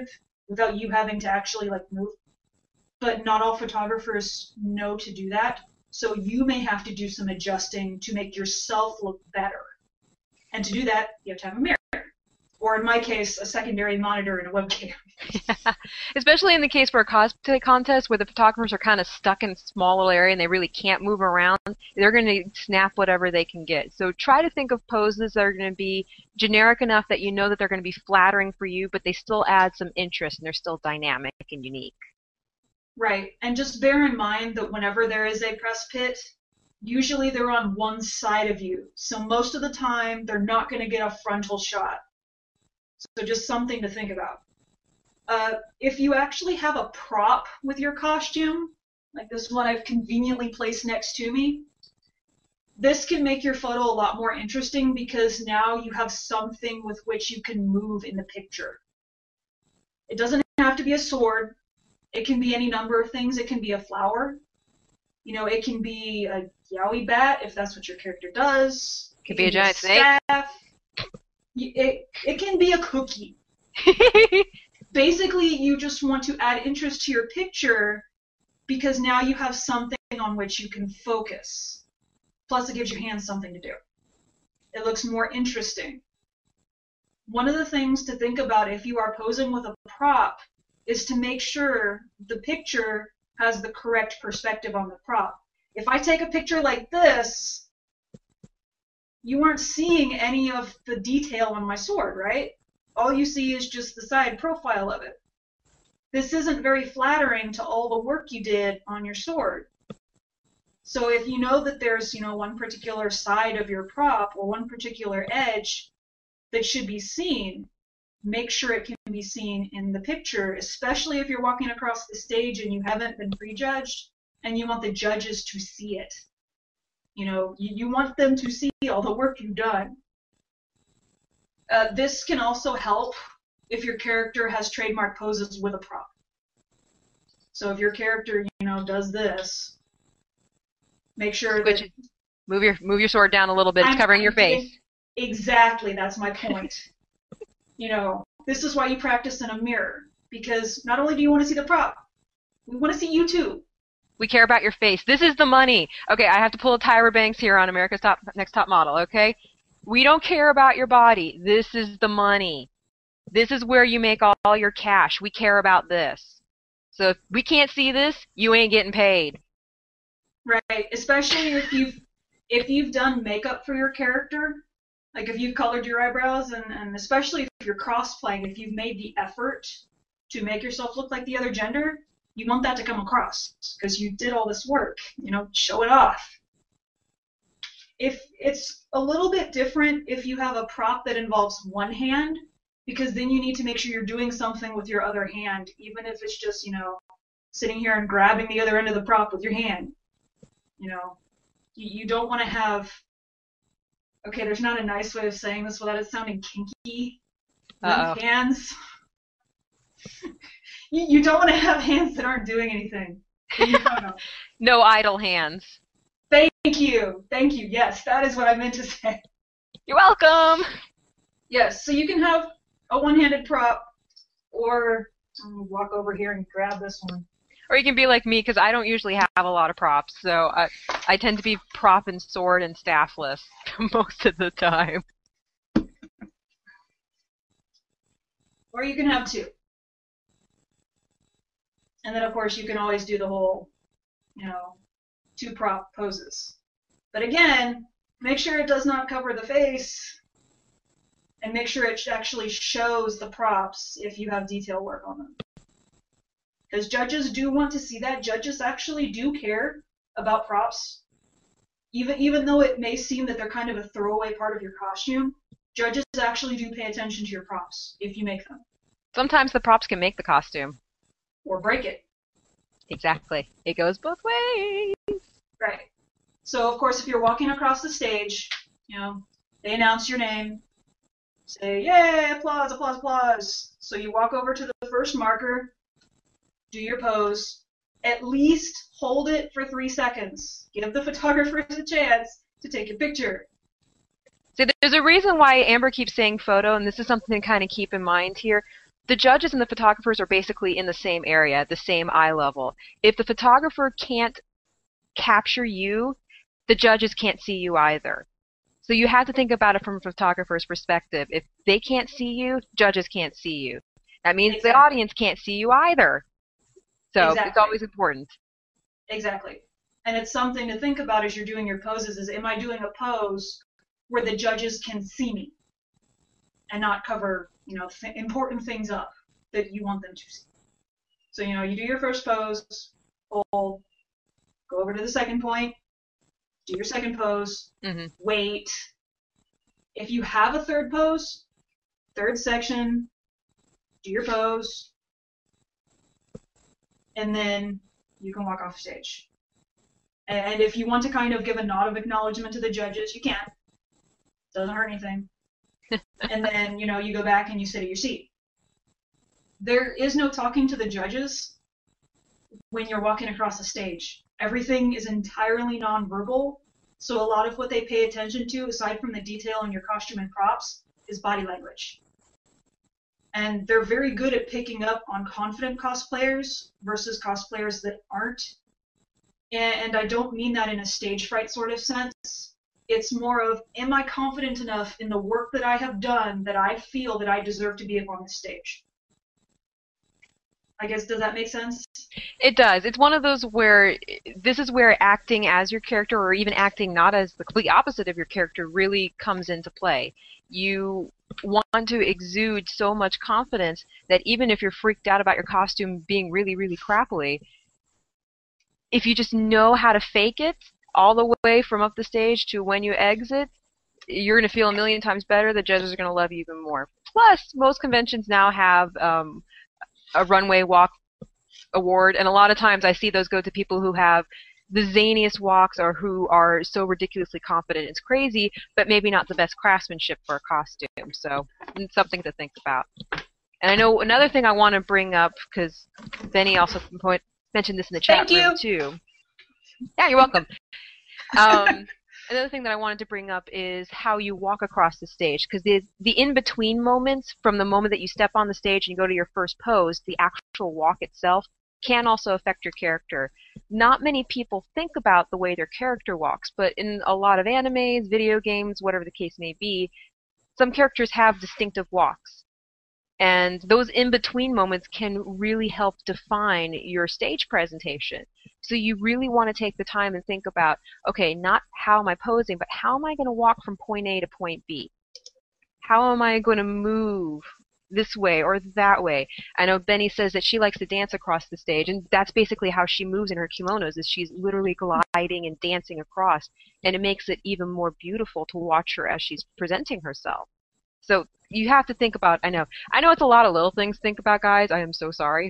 without you having to actually like move. But not all photographers know to do that. So you may have to do some adjusting to make yourself look better. And to do that, you have to have a mirror. Or in my case, a secondary monitor and a webcam. Yeah. Especially in the case for a cosplay contest where the photographers are kind of stuck in a small little area and they really can't move around. They're going to snap whatever they can get. So try to think of poses that are going to be generic enough that you know that they're going to be flattering for you, but they still add some interest and they're still dynamic and unique. Right. And just bear in mind that whenever there is a press pit, usually they're on one side of you. So most of the time, they're not going to get a frontal shot. So just something to think about. Uh, if you actually have a prop with your costume, like this one I've conveniently placed next to me, this can make your photo a lot more interesting because now you have something with which you can move in the picture. It doesn't have to be a sword. It can be any number of things. It can be a flower. You know, it can be a yowie bat if that's what your character does. It could be a giant snake. It, it can be a cookie. Basically, you just want to add interest to your picture because now you have something on which you can focus. Plus, it gives your hands something to do. It looks more interesting. One of the things to think about if you are posing with a prop is to make sure the picture has the correct perspective on the prop. If I take a picture like this, you aren't seeing any of the detail on my sword, right? All you see is just the side profile of it. This isn't very flattering to all the work you did on your sword. So if you know that there's, you know, one particular side of your prop or one particular edge that should be seen, make sure it can be seen in the picture, especially if you're walking across the stage and you haven't been prejudged and you want the judges to see it. You know, you, you want them to see all the work you've done. Uh, this can also help if your character has trademark poses with a prop. So if your character, you know, does this, make sure Switch that... it. Move your, move your sword down a little bit. It's I'm, covering I'm your face. Exactly, that's my point. You know, this is why you practice in a mirror. Because not only do you want to see the prop, we want to see you too. We care about your face. This is the money. Okay, I have to pull a Tyra Banks here on America's Top Next Top Model, okay? We don't care about your body. This is the money. This is where you make all, all your cash. We care about this. So if we can't see this, you ain't getting paid. Right, especially if you've if you've done makeup for your character, like if you've colored your eyebrows, and, and especially if you're cosplaying, if you've made the effort to make yourself look like the other gender, you want that to come across because you did all this work, you know, show it off. If it's a little bit different if you have a prop that involves one hand, because then you need to make sure you're doing something with your other hand, even if it's just, you know, sitting here and grabbing the other end of the prop with your hand. You know, you, you don't want to have, okay, there's not a nice way of saying this without it sounding kinky, limp hands. you, you don't want to have hands that aren't doing anything. No idle hands. Thank you. Thank you. Yes, that is what I meant to say. You're welcome. Yes, so you can have a one-handed prop, or I'm going to walk over here and grab this one. Or you can be like me, because I don't usually have a lot of props, so I, I tend to be prop and sword and staffless most of the time. Or you can have two. And then, of course, you can always do the whole, you know, two prop poses. But again, make sure it does not cover the face, and make sure it actually shows the props if you have detail work on them. Because judges do want to see that. Judges actually do care about props. Even, even though it may seem that they're kind of a throwaway part of your costume, judges actually do pay attention to your props if you make them. Sometimes the props can make the costume. Or break it. Exactly. It goes both ways. Right. So, of course, if you're walking across the stage, you know, they announce your name, say, yay, applause, applause, applause. So you walk over to the first marker, do your pose, at least hold it for three seconds. Give the photographers a chance to take a picture. So there's a reason why Amber keeps saying photo, and this is something to kind of keep in mind here. the judges and the photographers are basically in the same area, the same eye level. If the photographer can't capture you, the judges can't see you either. So you have to think about it from a photographer's perspective. If they can't see you, judges can't see you. That means exactly. the audience can't see you either. So exactly. it's always important. Exactly. And it's something to think about as you're doing your poses is, am I doing a pose where the judges can see me and not cover, you know, th- important things up that you want them to see? So, you know, you do your first pose, hold, go over to the second point, do your second pose, mm-hmm. wait. If you have a third pose, third section, do your pose, and then you can walk off stage. And if you want to kind of give a nod of acknowledgement to the judges, you can. Doesn't hurt anything. And then, you know, you go back and you sit at your seat. There is no talking to the judges when you're walking across the stage. Everything is entirely nonverbal, so a lot of what they pay attention to, aside from the detail in your costume and props, is body language. And they're very good at picking up on confident cosplayers versus cosplayers that aren't. And I don't mean that in a stage fright sort of sense. It's more of, am I confident enough in the work that I have done that I feel that I deserve to be up on the stage? I guess, does that make sense? It does. It's one of those where this is where acting as your character, or even acting not as the complete opposite of your character, really comes into play. You want to exude so much confidence that even if you're freaked out about your costume being really, really crappily, if you just know how to fake it all the way from up the stage to when you exit, you're going to feel a million times better. The judges are going to love you even more. Plus, most conventions now have um, a runway walk award, and a lot of times I see those go to people who have the zaniest walks or who are so ridiculously confident it's crazy, but maybe not the best craftsmanship for a costume. So it's something to think about. And I know another thing I want to bring up, because Benny also point, mentioned this in the chat Thank room you. too. Yeah, you're welcome. Um, another thing that I wanted to bring up is how you walk across the stage, because the, the in-between moments from the moment that you step on the stage and you go to your first pose, the actual walk itself, can also affect your character. Not many people think about the way their character walks, but in a lot of animes, video games, whatever the case may be, some characters have distinctive walks. And those in-between moments can really help define your stage presentation. So you really want to take the time and think about, okay, not how am I posing, but how am I going to walk from point A to point B? How am I going to move this way or that way? I know Benny says that she likes to dance across the stage, and that's basically how she moves in her kimonos, is she's literally gliding and dancing across, and it makes it even more beautiful to watch her as she's presenting herself. So you have to think about, I know, I know it's a lot of little things to think about, guys. I am so sorry.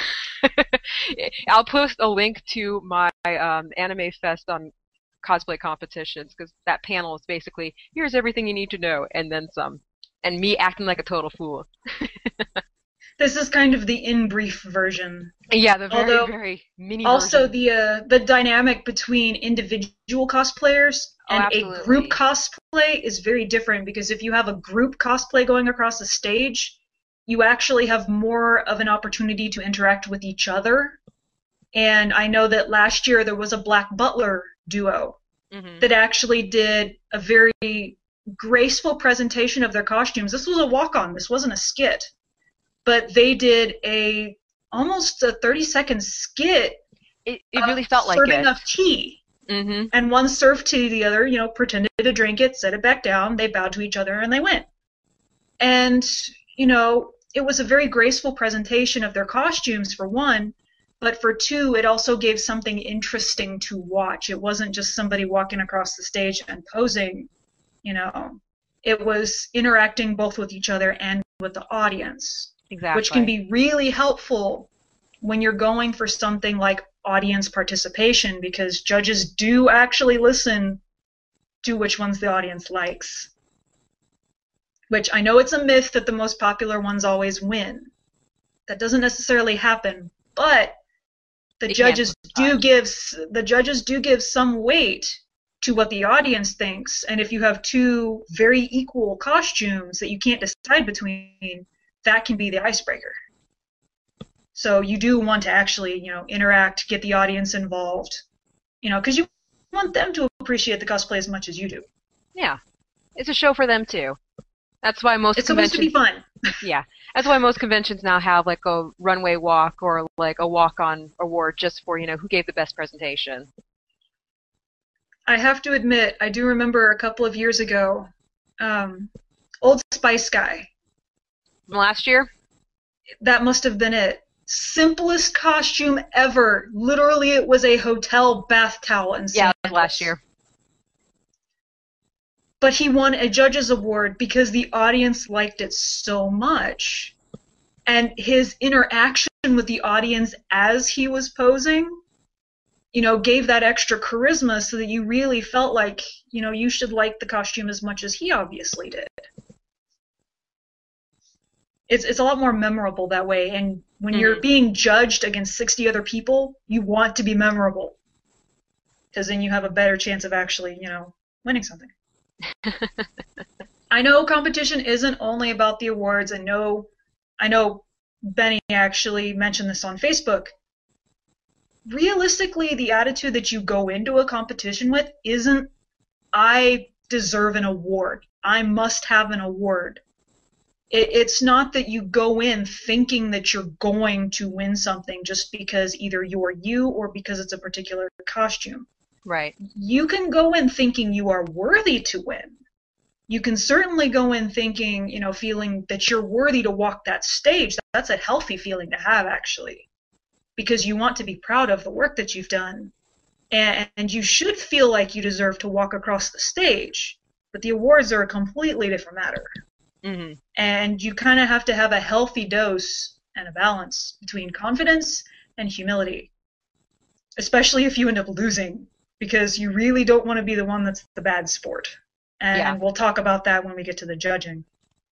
I'll post a link to my um, Anime Fest on cosplay competitions, because that panel is basically, here's everything you need to know, and then some. And me acting like a total fool. This is kind of the in brief version. Yeah, the very, Although, very mini also version. the uh, the dynamic between individual cosplayers and oh, a group cosplay is very different, because if you have a group cosplay going across the stage, you actually have more of an opportunity to interact with each other. And I know that last year there was a Black Butler duo mm-hmm. that actually did a very graceful presentation of their costumes. This was a walk-on. This wasn't a skit. But they did a almost a thirty second skit. It, it really felt like serving it. up tea. Mm-hmm. And one served tea, the other, you know, pretended to drink it, set it back down, they bowed to each other, and they went. And, you know, it was a very graceful presentation of their costumes, for one, but for two, it also gave something interesting to watch. It wasn't just somebody walking across the stage and posing, you know. It was interacting both with each other and with the audience. Exactly. Which can be really helpful when you're going for something like audience participation, because judges do actually listen to which ones the audience likes. Which I know it's a myth that the most popular ones always win. That doesn't necessarily happen, but the It judges can. do give the judges do give some weight to what the audience thinks, and if you have two very equal costumes that you can't decide between, that can be the icebreaker. So you do want to actually, you know, interact, get the audience involved, you know, because you want them to appreciate the cosplay as much as you do. Yeah. It's a show for them, too. That's why most It's conventions... supposed to be fun. Yeah. That's why most conventions now have, like, a runway walk or, like, a walk-on award just for, you know, who gave the best presentation. I have to admit, I do remember a couple of years ago, um, Old Spice guy. Last year? That must have been it. Simplest costume ever. Literally, it was a hotel bath towel and yeah, sandals. last year. But he won a judge's award because the audience liked it so much. And his interaction with the audience as he was posing, you know, gave that extra charisma so that you really felt like, you know, you should like the costume as much as he obviously did. It's it's a lot more memorable that way. And when mm-hmm. you're being judged against sixty other people, you want to be memorable. Because then you have a better chance of actually, you know, winning something. I know competition isn't only about the awards. I know, I know Benny actually mentioned this on Facebook. Realistically, the attitude that you go into a competition with isn't, I deserve an award. I must have an award. It, it's not that you go in thinking that you're going to win something just because either you're you or because it's a particular costume. Right. You can go in thinking you are worthy to win. You can certainly go in thinking, you know, feeling that you're worthy to walk that stage. That's a healthy feeling to have, actually, because you want to be proud of the work that you've done. And, and you should feel like you deserve to walk across the stage. But the awards are a completely different matter. Mm-hmm. And you kind of have to have a healthy dose and a balance between confidence and humility, especially if you end up losing. Because you really don't want to be the one that's the bad sport. And yeah. we'll talk about that when we get to the judging.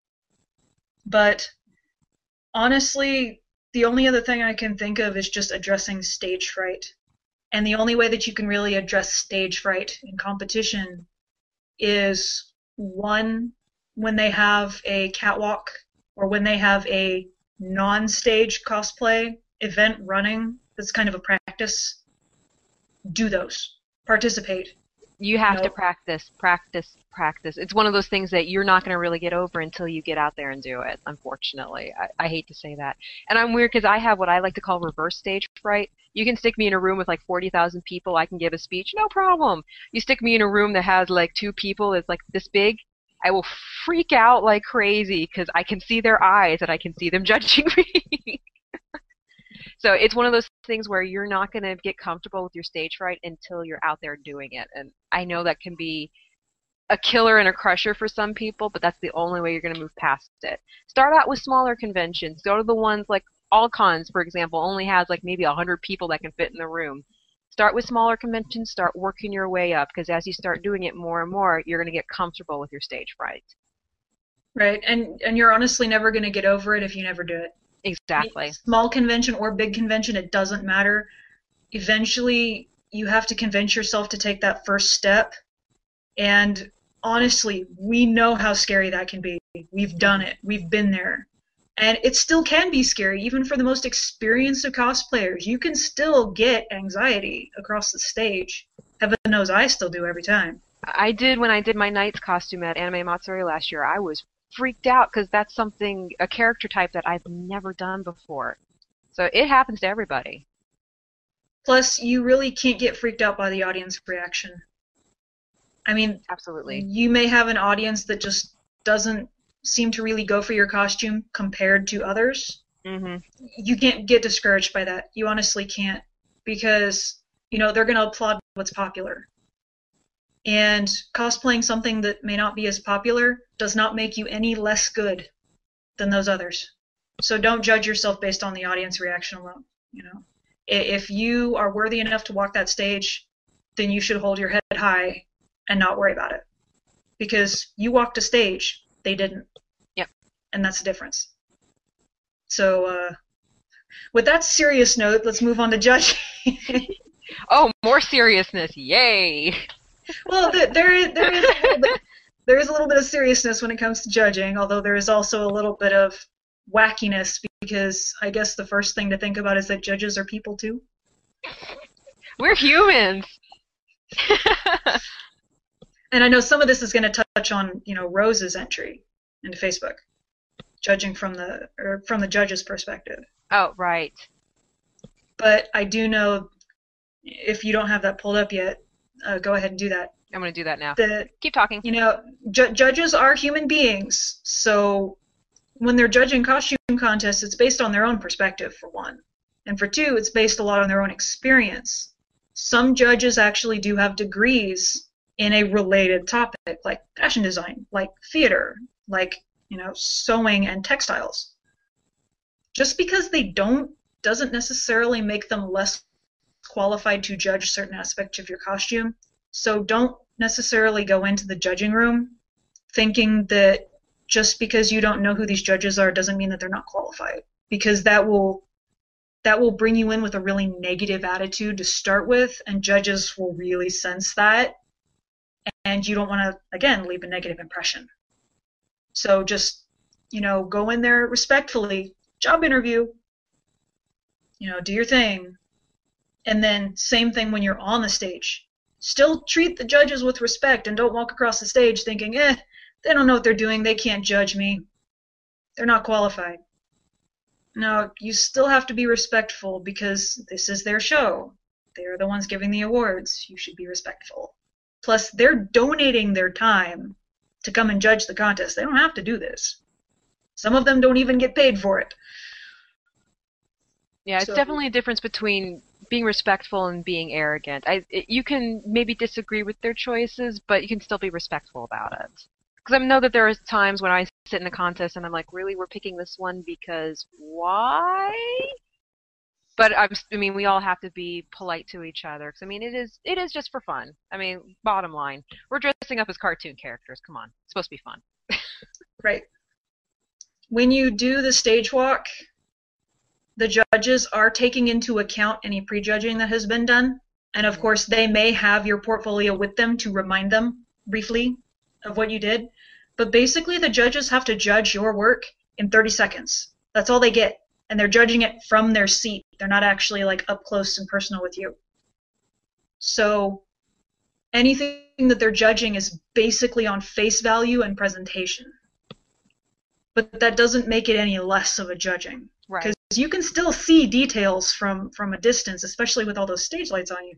But honestly, the only other thing I can think of is just addressing stage fright. And the only way that you can really address stage fright in competition is, one, when they have a catwalk or when they have a non-stage cosplay event running that's kind of a practice, do those. Participate. You have you know? to practice, practice, practice. It's one of those things that you're not going to really get over until you get out there and do it, unfortunately. I, I hate to say that. And I'm weird because I have what I like to call reverse stage fright. You can stick me in a room with like forty thousand people, I can give a speech, no problem. You stick me in a room that has like two people that's like this big, I will freak out like crazy because I can see their eyes and I can see them judging me. So it's one of those things where you're not going to get comfortable with your stage fright until you're out there doing it. And I know that can be a killer and a crusher for some people, but that's the only way you're going to move past it. Start out with smaller conventions. Go to the ones like All-Cons, for example, only has like maybe one hundred people that can fit in the room. Start with smaller conventions. Start working your way up, because as you start doing it more and more, you're going to get comfortable with your stage fright. Right, and, and you're honestly never going to get over it if you never do it. Exactly. Small convention or big convention, it doesn't matter. Eventually, you have to convince yourself to take that first step. And honestly, we know how scary that can be. We've done it. We've been there. And it still can be scary, even for the most experienced of cosplayers. You can still get anxiety across the stage. Heaven knows I still do every time. I did when I did my Knight's costume at Anime Matsuri last year. I was freaked out because that's something, a character type that I've never done before. So it happens to everybody. Plus, you really can't get freaked out by the audience reaction. I mean, absolutely. You may have an audience that just doesn't seem to really go for your costume compared to others. Mm-hmm. You can't get discouraged by that. You honestly can't, because, you know, they're going to applaud what's popular. And cosplaying something that may not be as popular does not make you any less good than those others. So don't judge yourself based on the audience reaction alone. You know, if you are worthy enough to walk that stage, then you should hold your head high and not worry about it. Because you walked a stage, they didn't. Yep. And that's the difference. So, uh, with that serious note, let's move on to judging. Oh, more seriousness! Yay! Well, there, there is there is a little bit, there is a little bit of seriousness when it comes to judging, although there is also a little bit of, wackiness, because I guess the first thing to think about is that judges are people too. We're humans. And I know some of this is going to touch on, you know, Rose's entry into Facebook, judging from the or from the judge's perspective. Oh, right. But I do know, if you don't have that pulled up yet, uh, go ahead and do that. I'm going to do that now. The, Keep talking. You know, ju- judges are human beings, so when they're judging costume contests, it's based on their own perspective, for one. And for two, it's based a lot on their own experience. Some judges actually do have degrees in a related topic, like fashion design, like theater, like, you know, sewing and textiles. Just because they don't doesn't necessarily make them less qualified to judge certain aspects of your costume. So don't necessarily go into the judging room thinking that just because you don't know who these judges are doesn't mean that they're not qualified, because that will that will bring you in with a really negative attitude to start with, and judges will really sense that, and you don't want to, again, leave a negative impression. So just, you know, go in there respectfully, job interview, you know, do your thing, and then same thing when you're on the stage. Still treat the judges with respect, and don't walk across the stage thinking, eh, they don't know what they're doing, they can't judge me, they're not qualified. No, you still have to be respectful, because this is their show. They're the ones giving the awards. You should be respectful. Plus, they're donating their time to come and judge the contest. They don't have to do this. Some of them don't even get paid for it. Yeah, it's So- definitely a difference between being respectful and being arrogant. I, it, you can maybe disagree with their choices, but you can still be respectful about it. Because I know that there are times when I sit in a contest and I'm like, really, we're picking this one because why? But I'm, I mean, we all have to be polite to each other. Because I mean, it is it is just for fun. I mean, bottom line, we're dressing up as cartoon characters. Come on, it's supposed to be fun. Right. When you do the stage walk, the judges are taking into account any prejudging that has been done. And of course, they may have your portfolio with them to remind them briefly of what you did. But basically, the judges have to judge your work in thirty seconds. That's all they get. And they're judging it from their seat. They're not actually like up close and personal with you. So anything that they're judging is basically on face value and presentation. But that doesn't make it any less of a judging. Right. Because you can still see details from, from a distance, especially with all those stage lights on you.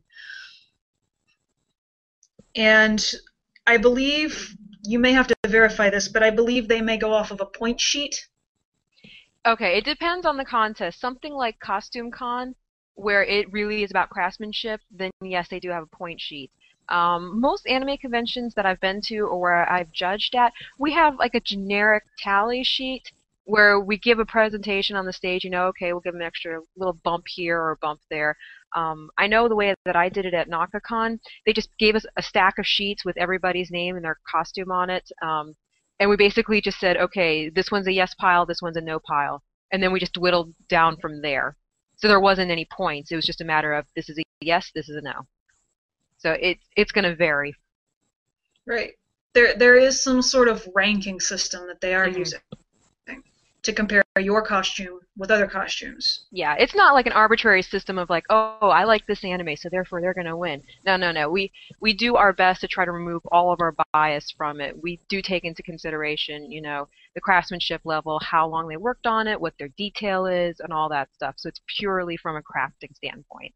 And I believe, you may have to verify this, but I believe they may go off of a point sheet. Okay, it depends on the contest. Something like Costume Con, where it really is about craftsmanship, then yes, they do have a point sheet. Um, most anime conventions that I've been to or where I've judged at, we have like a generic tally sheet where we give a presentation on the stage, you know, okay, we'll give them an extra little bump here or a bump there. Um, I know the way that I did it at NakaCon, they just gave us a stack of sheets with everybody's name and their costume on it. Um, And we basically just said, okay, this one's a yes pile, this one's a no pile. And then we just whittled down from there. So there wasn't any points. It was just a matter of this is a yes, this is a no. So it, it's going to vary. Right. There, there is some sort of ranking system that they are Mhm. using to compare your costume with other costumes. Yeah, it's not like an arbitrary system of like, oh, I like this anime, so therefore they're going to win. No, no, no. We we do our best to try to remove all of our bias from it. We do take into consideration, you know, the craftsmanship level, how long they worked on it, what their detail is, and all that stuff. So it's purely from a crafting standpoint.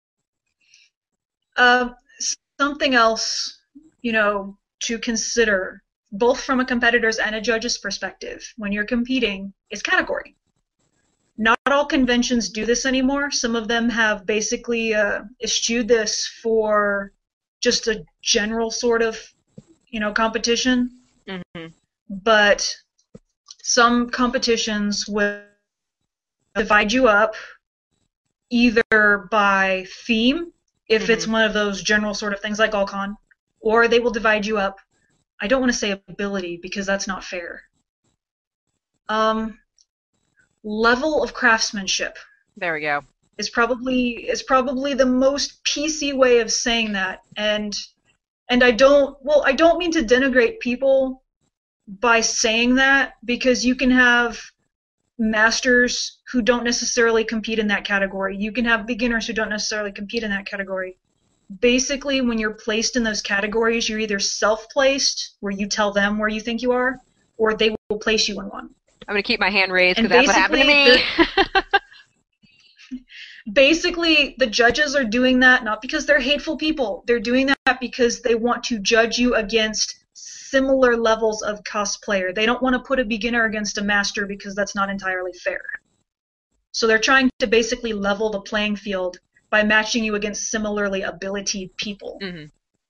Uh, something else, you know, to consider, both from a competitor's and a judge's perspective, when you're competing, is category. Not all conventions do this anymore. Some of them have basically uh, eschewed this for just a general sort of, you know, competition. Mm-hmm. But some competitions will divide you up either by theme, if it's Mhm. one of those general sort of things like Allcon, or they will divide you up, I don't want to say ability because that's not fair. Um, level of craftsmanship There we go. is probably is probably the most P C way of saying that, and and I don't well I don't mean to denigrate people by saying that, because you can have masters who don't necessarily compete in that category. You can have beginners who don't necessarily compete in that category. Basically, when you're placed in those categories, you're either self-placed, where you tell them where you think you are, or they will place you in one. I'm going to keep my hand raised because that's what happened to me. The, basically, the judges are doing that not because they're hateful people. They're doing that because they want to judge you against similar levels of cosplayer. They don't want to put a beginner against a master because that's not entirely fair. So they're trying to basically level the playing field by matching you against similarly abilitied people. Mm-hmm.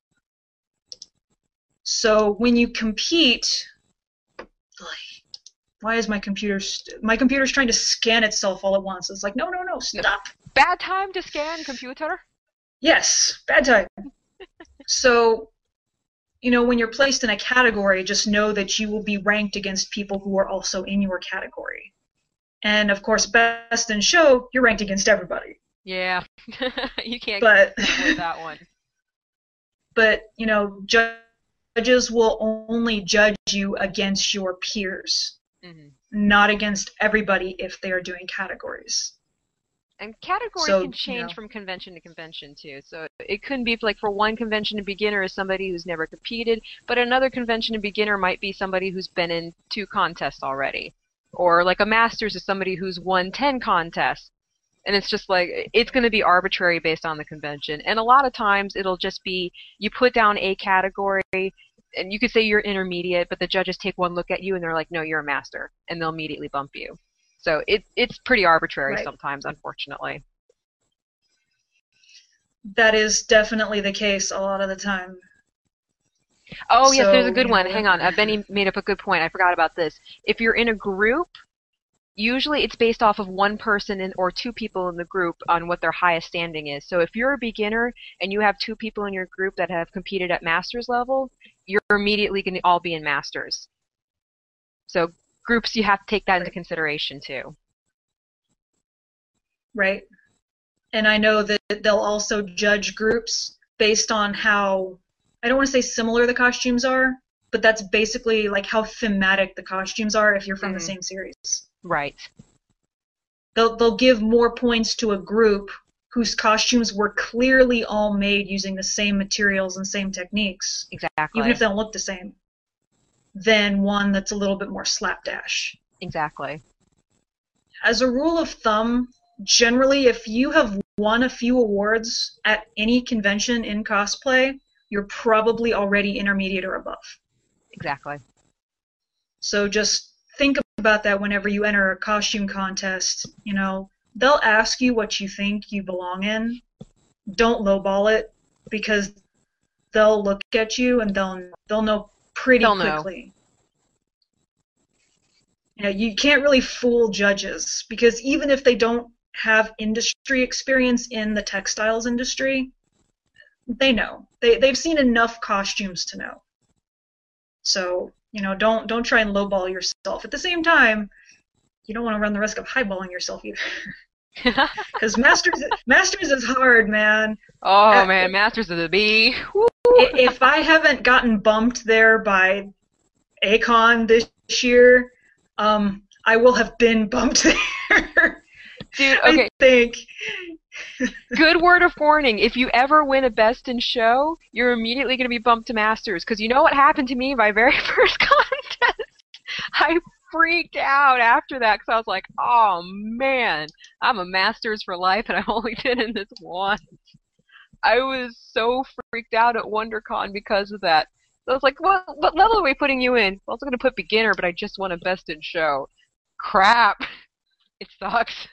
So when you compete, why is my computer, st- my computer's trying to scan itself all at once. It's like, no, no, no, stop. Bad time to scan, computer? Yes, bad time. So, you know, when you're placed in a category, just know that you will be ranked against people who are also in your category. And, of course, best in show, you're ranked against everybody. Yeah. You can't but, avoid that one. But, you know, judges will only judge you against your peers, mm-hmm. not against everybody if they are doing categories. And categories so, can change you know, from convention to convention, too. So it couldn't be, like, for one convention, a beginner is somebody who's never competed, but another convention, a beginner might be somebody who's been in two contests already. Or, like, a master's is somebody who's won ten contests. And it's just, like, it's going to be arbitrary based on the convention. And a lot of times it'll just be, you put down a category, and you could say you're intermediate, but the judges take one look at you and they're like, no, you're a master. And they'll immediately bump you. So it, it's pretty arbitrary right. sometimes, unfortunately. That is definitely the case a lot of the time. Oh, so, yes, there's a good one. know, Hang on. Uh, Benny made up a good point. I forgot about this. If you're in a group, usually it's based off of one person in, or two people in the group on what their highest standing is. So if you're a beginner and you have two people in your group that have competed at master's level, you're immediately going to all be in masters. So groups, you have to take that into consideration too. Right. And I know that they'll also judge groups based on how, I don't want to say similar the costumes are, but that's basically like how thematic the costumes are if you're from mm-hmm. the same series. Right. They'll they'll give more points to a group whose costumes were clearly all made using the same materials and same techniques. Exactly. Even if they don't look the same. Than one that's a little bit more slapdash. Exactly. As a rule of thumb, generally if you have won a few awards at any convention in cosplay, you're probably already intermediate or above. Exactly. So just think about that whenever you enter a costume contest. You know, they'll ask you what you think you belong in. Don't lowball it, because they'll look at you and they'll they'll know pretty they'll quickly. Know. You know, you can't really fool judges, because even if they don't have industry experience in the textiles industry, they know. They they've seen enough costumes to know. So, you know, don't don't try and lowball yourself. At the same time, you don't want to run the risk of highballing yourself either. Because Masters Masters is hard, man. Oh uh, man, Masters of the Bee. Woo. If I haven't gotten bumped there by A-Kon this year, um, I will have been bumped there. Dude, okay. I think. Good word of warning. If you ever win a Best in Show, you're immediately going to be bumped to Masters. Because you know what happened to me my very first contest? I freaked out after that because I was like, oh, man, I'm a Masters for life and I've only been in this once. I was so freaked out at WonderCon because of that. So I was like, well, what level are we putting you in? Well, I was going to put beginner, but I just won a Best in Show. Crap. It sucks.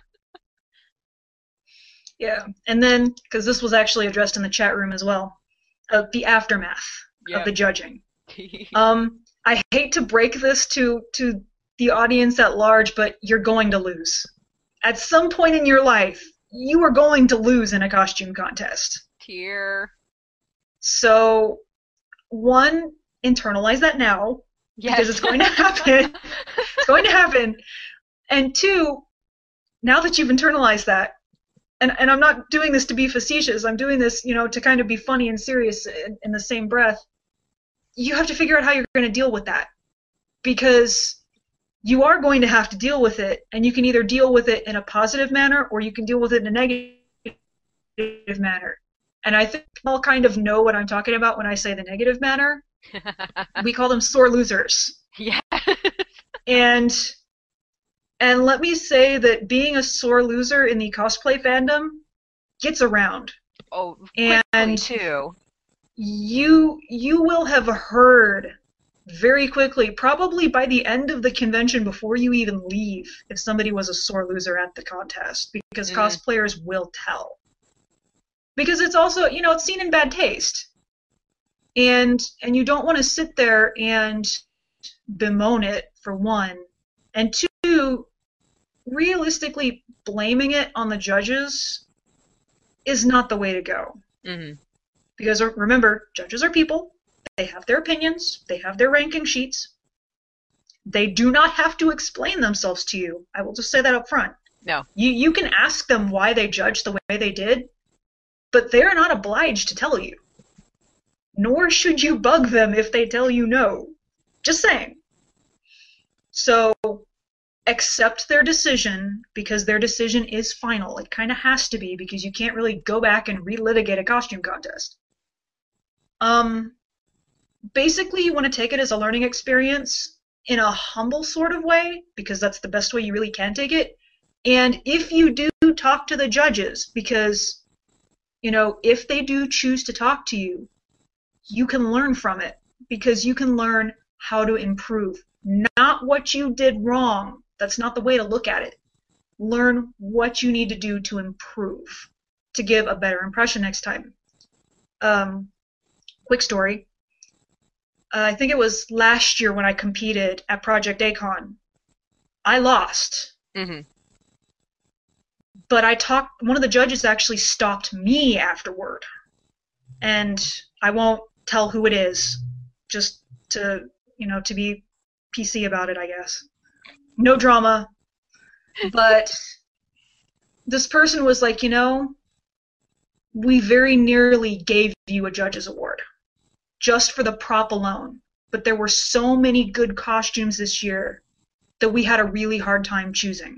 Yeah, and then, because this was actually addressed in the chat room as well, uh, the aftermath yep. of the judging. um, I hate to break this to, to the audience at large, but you're going to lose. At some point in your life, you are going to lose in a costume contest. Tear. So, one, internalize that now, yes. because it's going to happen. It's going to happen. And two, now that you've internalized that, And, and I'm not doing this to be facetious. I'm doing this, you know, to kind of be funny and serious in, in the same breath. You have to figure out how you're going to deal with that, because you are going to have to deal with it, and you can either deal with it in a positive manner or you can deal with it in a negative manner. And I think we all kind of know what I'm talking about when I say the negative manner. We call them sore losers. Yeah. and and let me say that being a sore loser in the cosplay fandom gets around. Oh, quickly and too. You you will have heard very quickly, probably by the end of the convention before you even leave, if somebody was a sore loser at the contest, because mm. cosplayers will tell. Because it's also, you know, it's seen in bad taste. And and you don't want to sit there and bemoan it, for one. And two, realistically, blaming it on the judges is not the way to go. Mm-hmm. Because remember, judges are people. They have their opinions. They have their ranking sheets. They do not have to explain themselves to you. I will just say that up front. No. You you can ask them why they judged the way they did, but they're not obliged to tell you. Nor should you bug them if they tell you no. Just saying. So, accept their decision, because their decision is final. It kind of has to be, because you can't really go back and relitigate a costume contest. Um, basically, you want to take it as a learning experience in a humble sort of way, because that's the best way you really can take it. And if you do, talk to the judges, because, you know, if they do choose to talk to you, you can learn from it, because you can learn how to improve. Not what you did wrong. That's not the way to look at it. Learn what you need to do to improve, to give a better impression next time. Um, quick story. Uh, I think it was last year when I competed at Project A-Kon. I lost. Mm-hmm. But I talked. One of the judges actually stopped me afterward. And I won't tell who it is, just to, you know, to be P C about it, I guess. No drama. But this person was like, you know, we very nearly gave you a judge's award, just for the prop alone. But there were so many good costumes this year that we had a really hard time choosing.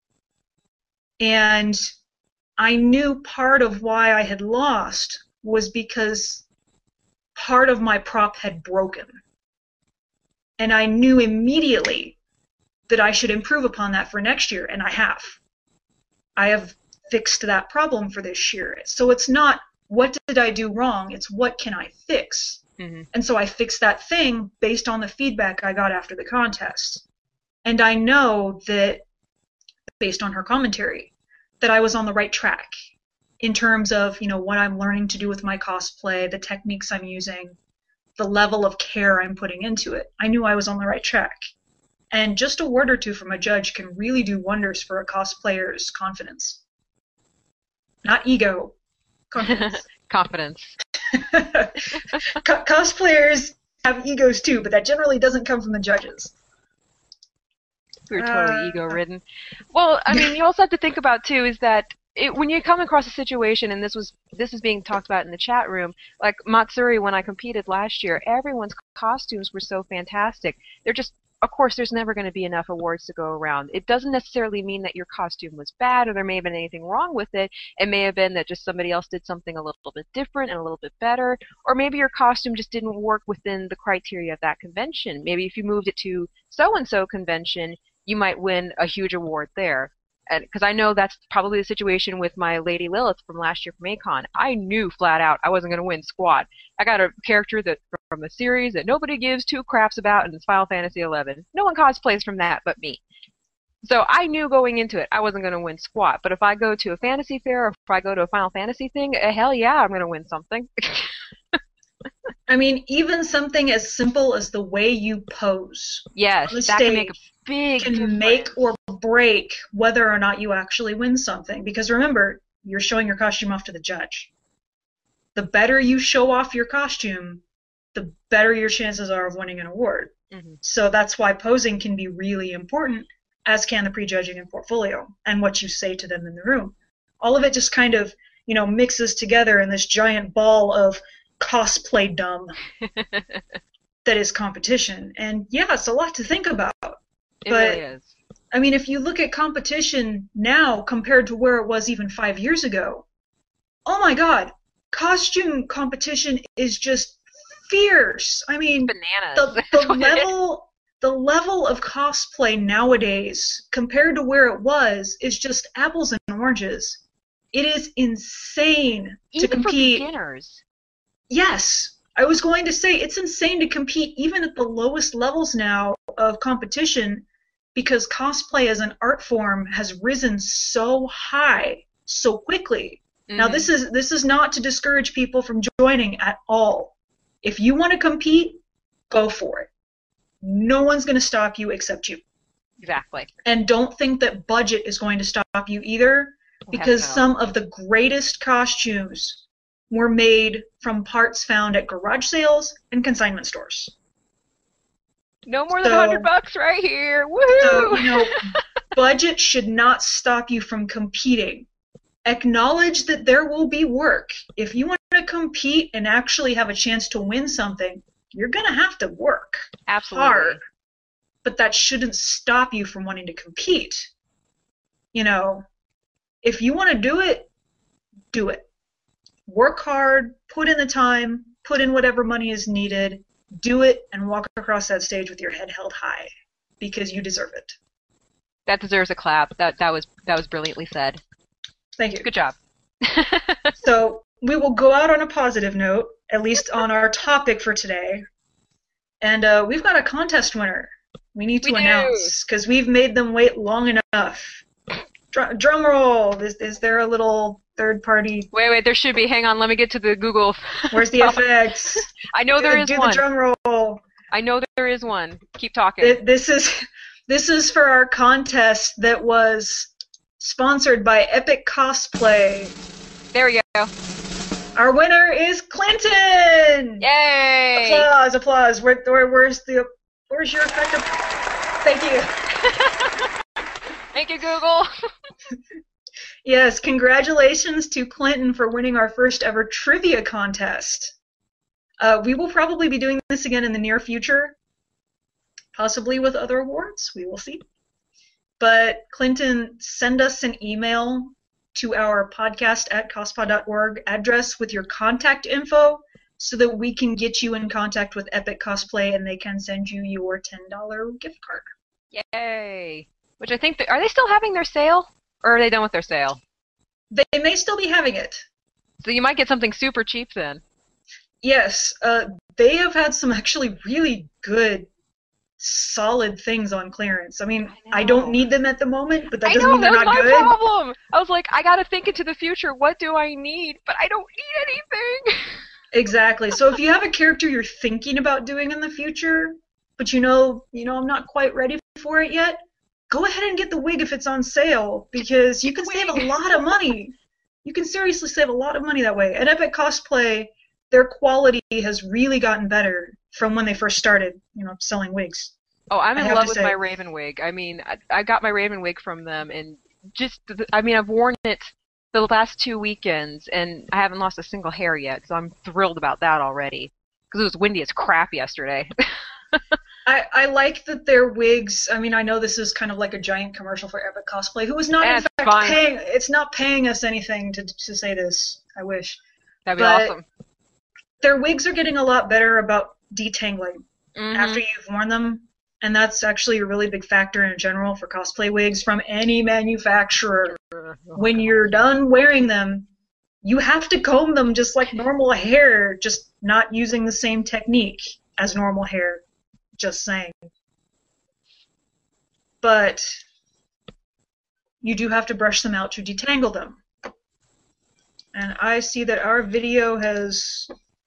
And I knew part of why I had lost was because part of my prop had broken. And I knew immediately that I should improve upon that for next year, and I have. I have fixed that problem for this year. So it's not, what did I do wrong? It's, what can I fix? Mm-hmm. And so I fixed that thing based on the feedback I got after the contest. And I know that, based on her commentary, that I was on the right track in terms of, you know, what I'm learning to do with my cosplay, the techniques I'm using, the level of care I'm putting into it. I knew I was on the right track. And just a word or two from a judge can really do wonders for a cosplayer's confidence. Not ego, confidence. Confidence. Co- cosplayers have egos too, but that generally doesn't come from the judges. We're totally uh, ego-ridden. Well, I mean, you also have to think about too is that it, when you come across a situation, and this was this is being talked about in the chat room, like Matsuri, when I competed last year, everyone's costumes were so fantastic. They're just, of course, there's never going to be enough awards to go around. It doesn't necessarily mean that your costume was bad or there may have been anything wrong with it. It may have been that just somebody else did something a little bit different and a little bit better, or maybe your costume just didn't work within the criteria of that convention. Maybe if you moved it to so-and-so convention, you might win a huge award there. And because I know that's probably the situation with my Lady Lilith from last year from A-Kon. I knew flat out I wasn't going to win squat. I got a character that from a series that nobody gives two craps about, and it's Final Fantasy eleven. No one cosplays from that but me. So I knew going into it I wasn't going to win squat. But if I go to a fantasy fair or if I go to a Final Fantasy thing, uh, hell yeah, I'm going to win something. I mean, even something as simple as the way you pose. Yes, that can make a big can difference. make or break whether or not you actually win something. Because remember, you're showing your costume off to the judge. The better you show off your costume, the better your chances are of winning an award. Mm-hmm. So that's why posing can be really important, as can the prejudging and portfolio, and what you say to them in the room. All of it just kind of, you know, mixes together in this giant ball of cosplay dumb that is competition. And yeah, it's a lot to think about. It but, really is. I mean, if you look at competition now compared to where it was even five years ago, oh my god, costume competition is just fierce. I mean, Bananas. the, the level the level of cosplay nowadays compared to where it was is just apples and oranges. It is insane Even to compete. for beginners. Yes, I was going to say it's insane to compete even at the lowest levels now of competition, because cosplay as an art form has risen so high so quickly. Mm-hmm. Now this is this is not to discourage people from joining at all. If you want to compete, go for it. No one's going to stop you except you. Exactly. And don't think that budget is going to stop you either, because some of the greatest costumes were made from parts found at garage sales and consignment stores. No more than a hundred bucks right here. Woohoo! So, you know, budget should not stop you from competing. Acknowledge that there will be work. If you want to compete and actually have a chance to win something, you're going to have to work Absolutely. hard. But that shouldn't stop you from wanting to compete. You know, if you want to do it, do it. Work hard, put in the time, put in whatever money is needed, do it, and walk across that stage with your head held high, because you deserve it. That deserves a clap. That that was that was brilliantly said. Thank you. Good job. So we will go out on a positive note, at least on our topic for today. And uh, we've got a contest winner we need to we announce, because we've made them wait long enough. Dr- drum roll! Is, is there a little third party? Wait, wait, there should be. Hang on, let me get to the Google. Where's the effects? I know there do, is do one. Do the drum roll. I know there is one. Keep talking. This is, this is for our contest that was sponsored by Epic Cosplay. There we go. Our winner is Clinton! Yay! Applause, applause. Where, where, where's the, where's your effective? Thank you. Thank you, Google. Yes, congratulations to Clinton for winning our first ever trivia contest. Uh, we will probably be doing this again in the near future, possibly with other awards. We will see. But Clinton, send us an email to our podcast at cospod dot org address with your contact info so that we can get you in contact with Epic Cosplay and they can send you your ten dollar gift card. Yay! Which I think, th- are they still having their sale? Or are they done with their sale? They may still be having it. So you might get something super cheap then. Yes, uh, they have had some actually really good, solid things on clearance. I mean, I, I don't need them at the moment, but that I doesn't know, mean they're that was not my good. problem. I was like, I gotta think into the future. What do I need? But I don't need anything. Exactly. So if you have a character you're thinking about doing in the future, but you know, you know, I'm not quite ready for it yet, go ahead and get the wig if it's on sale, because you can save a lot of money. You can seriously save a lot of money that way. At Epic Cosplay, their quality has really gotten better from when they first started, you know, selling wigs. Oh, I'm in love with say. my Raven wig. I mean, I, I got my Raven wig from them, and just, I mean, I've worn it the last two weekends, and I haven't lost a single hair yet, so I'm thrilled about that already. Because it was windy as crap yesterday. I, I like that their wigs, I mean, I know this is kind of like a giant commercial for Epic Cosplay, who is not, yeah, in fact, fine. paying, it's not paying us anything to to say this, I wish. That'd be but awesome. Their wigs are getting a lot better about detangling mm-hmm. after you've worn them, and that's actually a really big factor in general for cosplay wigs from any manufacturer. Oh, when God. you're done wearing them, you have to comb them just like normal hair, just not using the same technique as normal hair. Just saying. But you do have to brush them out to detangle them. And I see that our video has...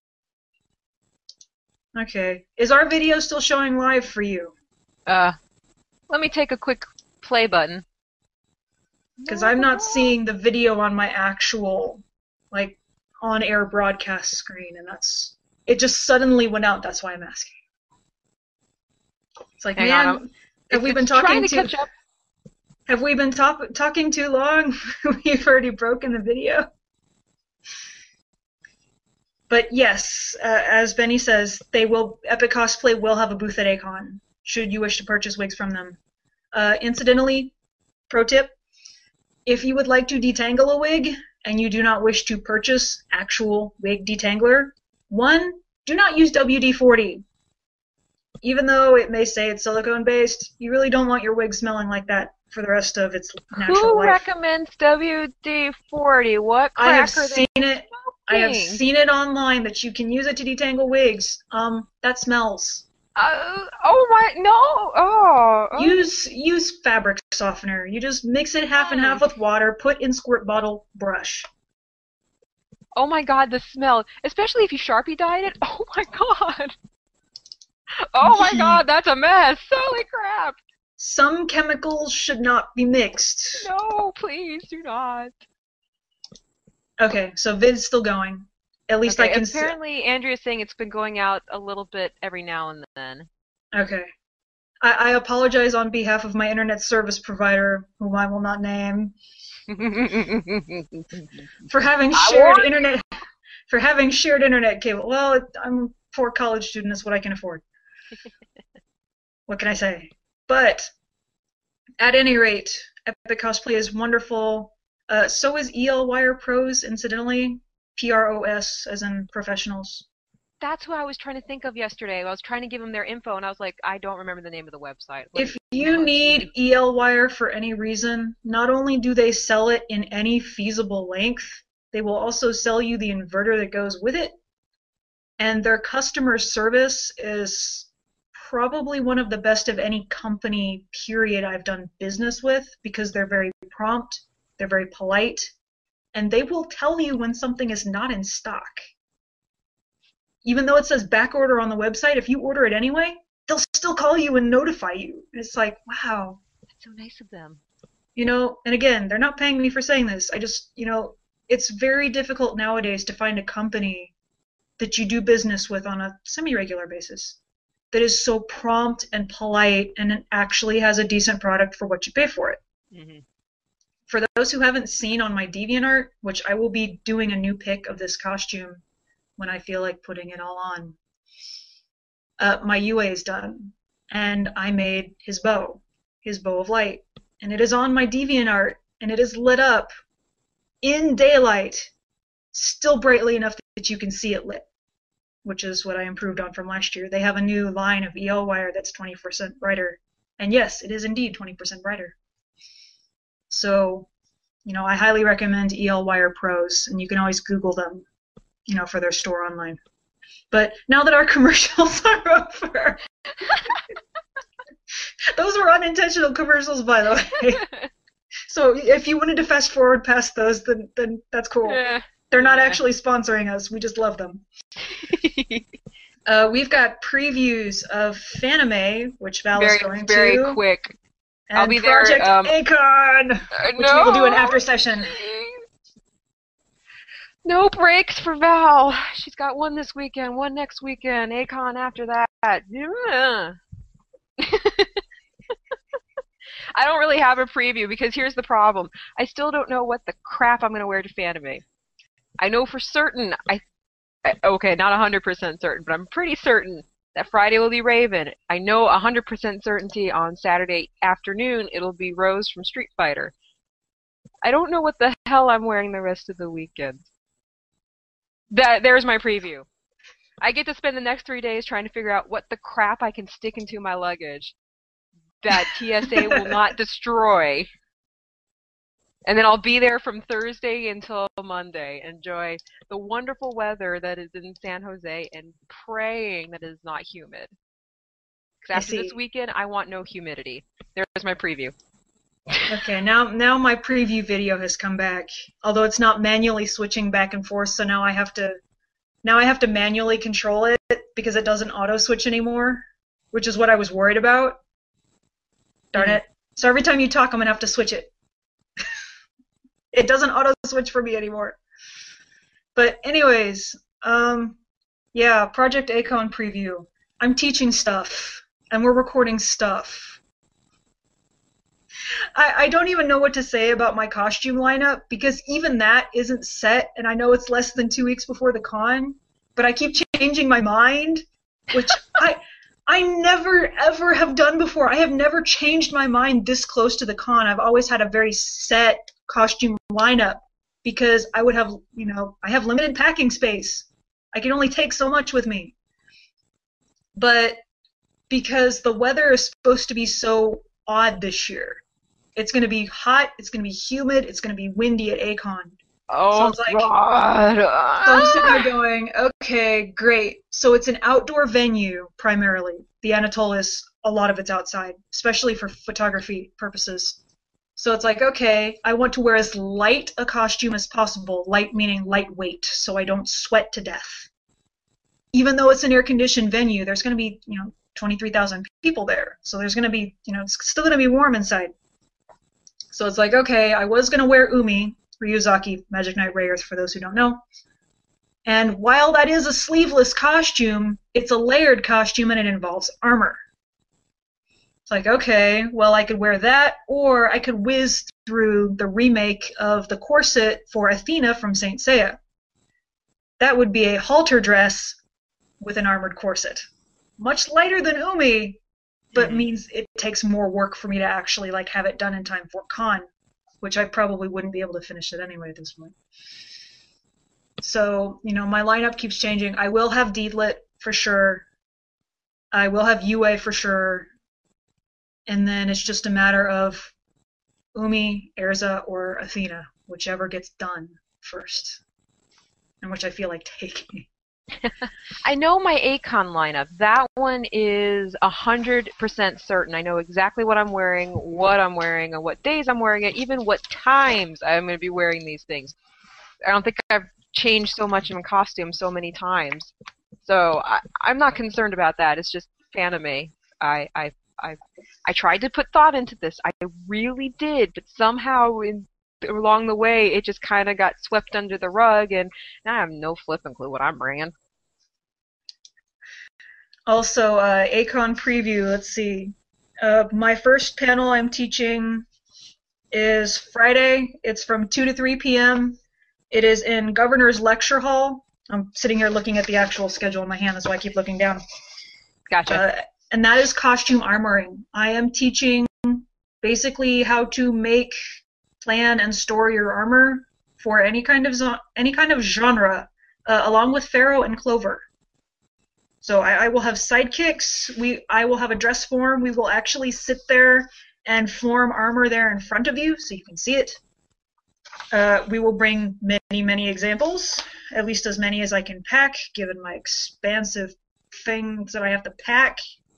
Okay. Is our video still showing live for you? Uh, let me take a quick play button. Because I'm not seeing the video on my actual, like, on-air broadcast screen, and that's... It just suddenly went out, that's why I'm asking. It's like, Hang man, on, have we been talking to too... catch up. Have we been top, talking too long? We've already broken the video. But yes, uh, as Benny says, they will. Epic Cosplay will have a booth at A C O N, should you wish to purchase wigs from them. Uh, incidentally, pro tip, if you would like to detangle a wig and you do not wish to purchase actual wig detangler, one, do not use W D forty. Even though it may say it's silicone-based, you really don't want your wig smelling like that for the rest of its natural Who life. recommends W D forty? What crack I have are seen they it. I have smoking? seen it online that you can use it to detangle wigs. Um, that smells. Uh, oh my, no, oh. oh. Use use fabric softener. You just mix it half and half with water, put in squirt bottle, brush. Oh my god, the smell. Especially if you Sharpie dyed it. Oh my god. Oh my god, that's a mess. Holy crap. Some chemicals should not be mixed. No, please do not. Okay, so vid's still going. At least Okay, I can apparently Andrea's saying it's been going out a little bit every now and then. Okay. I, I apologize on behalf of my internet service provider, whom I will not name, for having shared internet for having shared internet cable. Well, it, I'm a poor college student. That's what I can afford. What can I say? But at any rate, Epic Cosplay is wonderful. Uh, so is E L Wire Pros, incidentally. P R O S, as in professionals. That's who I was trying to think of yesterday. I was trying to give them their info, and I was like, I don't remember the name of the website. What If you need E L Wire for any reason, not only do they sell it in any feasible length, they will also sell you the inverter that goes with it. And their customer service is probably one of the best of any company, period, I've done business with, because they're very prompt, they're very polite, and they will tell you when something is not in stock. Even though it says back order on the website, if you order it anyway, they'll still call you and notify you. It's like, wow. That's so nice of them. You know, and again, they're not paying me for saying this. I just, you know, it's very difficult nowadays to find a company that you do business with on a semi-regular basis that is so prompt and polite and actually has a decent product for what you pay for it. Mm-hmm. For those who haven't seen on my DeviantArt, which I will be doing a new pic of this costume when I feel like putting it all on, uh, my U A is done, and I made his bow, his bow of light, and it is on my DeviantArt, and it is lit up in daylight, still brightly enough that you can see it lit, which is what I improved on from last year. They have a new line of E L wire that's twenty percent brighter, and yes, it is indeed twenty percent brighter. So, you know, I highly recommend E L Wire Pros, and you can always Google them, you know, for their store online. But now that our commercials are over, those were unintentional commercials, by the way. So if you wanted to fast forward past those, then then that's cool. Yeah. They're not Yeah. actually sponsoring us. We just love them. uh, we've got previews of Fanime, which Val very, is going very to. quick. And I'll be there, Project um, Akon, Uh, which no. we will do an after session. No breaks for Val. She's got one this weekend, one next weekend, Akon after that. Yeah. I don't really have a preview because here's the problem. I still don't know what the crap I'm going to wear to Fanime. I know for certain, I, I okay, not one hundred percent certain, but I'm pretty certain that Friday will be Raven. I know one hundred percent certainty on Saturday afternoon it'll be Rose from Street Fighter. I don't know what the hell I'm wearing the rest of the weekend. That There's my preview. I get to spend the next three days trying to figure out what the crap I can stick into my luggage that T S A will not destroy. And then I'll be there from Thursday until Monday. Enjoy the wonderful weather that is in San Jose and praying that it is not humid. Because after this weekend, I want no humidity. There's my preview. Okay, now now my preview video has come back. Although it's not manually switching back and forth, so now I have to now I have to manually control it because it doesn't auto switch anymore, which is what I was worried about. Darn Mm-hmm. it. So every time you talk, I'm going to have to switch it. It doesn't auto-switch for me anymore. But anyways, um, yeah, Project Akon preview. I'm teaching stuff, and we're recording stuff. I, I don't even know what to say about my costume lineup, because even that isn't set, and I know it's less than two weeks before the con, but I keep changing my mind, which I... I never ever have done before. I have never changed my mind this close to the con. I've always had a very set costume lineup because I would have, you know, I have limited packing space. I can only take so much with me. But because the weather is supposed to be so odd this year, it's going to be hot, it's going to be humid, it's going to be windy at A CON. Oh, so it's like, God. So I'm sitting there going, okay, great. So it's an outdoor venue primarily. The Anatole is, a lot of it's outside, especially for photography purposes. So it's like, okay, I want to wear as light a costume as possible. Light meaning lightweight, so I don't sweat to death. Even though it's an air-conditioned venue, there's going to be, you know, twenty-three thousand people there. So there's going to be, you know, it's still going to be warm inside. So it's like, okay, I was going to wear Umi, Ryuzaki, Magic Knight Rayearth, for those who don't know. And while that is a sleeveless costume, it's a layered costume and it involves armor. It's like, okay, well, I could wear that, or I could whiz through the remake of the corset for Athena from Saint Seiya. That would be a halter dress with an armored corset. Much lighter than Umi, but mm-hmm. means it takes more work for me to actually like have it done in time for con, which I probably wouldn't be able to finish it anyway at this point. So, you know, my lineup keeps changing. I will have Deedlit for sure. I will have Yue for sure. And then it's just a matter of Umi, Erza, or Athena, whichever gets done first, and which I feel like taking. I know my A CON lineup. That one is one hundred percent certain. I know exactly what I'm wearing, what I'm wearing, and what days I'm wearing it, even what times I'm going to be wearing these things. I don't think I've changed so much in costume so many times. So I, I'm not concerned about that. It's just anime. I, I, I, I tried to put thought into this. I really did, but somehow in along the way, it just kind of got swept under the rug, and now I have no flipping clue what I'm bringing. Also, uh, A CON preview, let's see. Uh, my first panel I'm teaching is Friday. It's from two to three p.m. It is in Governor's Lecture Hall. I'm sitting here looking at the actual schedule in my hand, that's why I keep looking down. Gotcha. Uh, and that is costume armoring. I am teaching basically how to make, plan, and store your armor for any kind of zo- any kind of genre, uh, along with Pharaoh and Clover. So I, I will have sidekicks. We I will have a dress form. We will actually sit there and form armor there in front of you so you can see it. Uh, we will bring many, many examples, at least as many as I can pack, given my expansive things that I have to pack.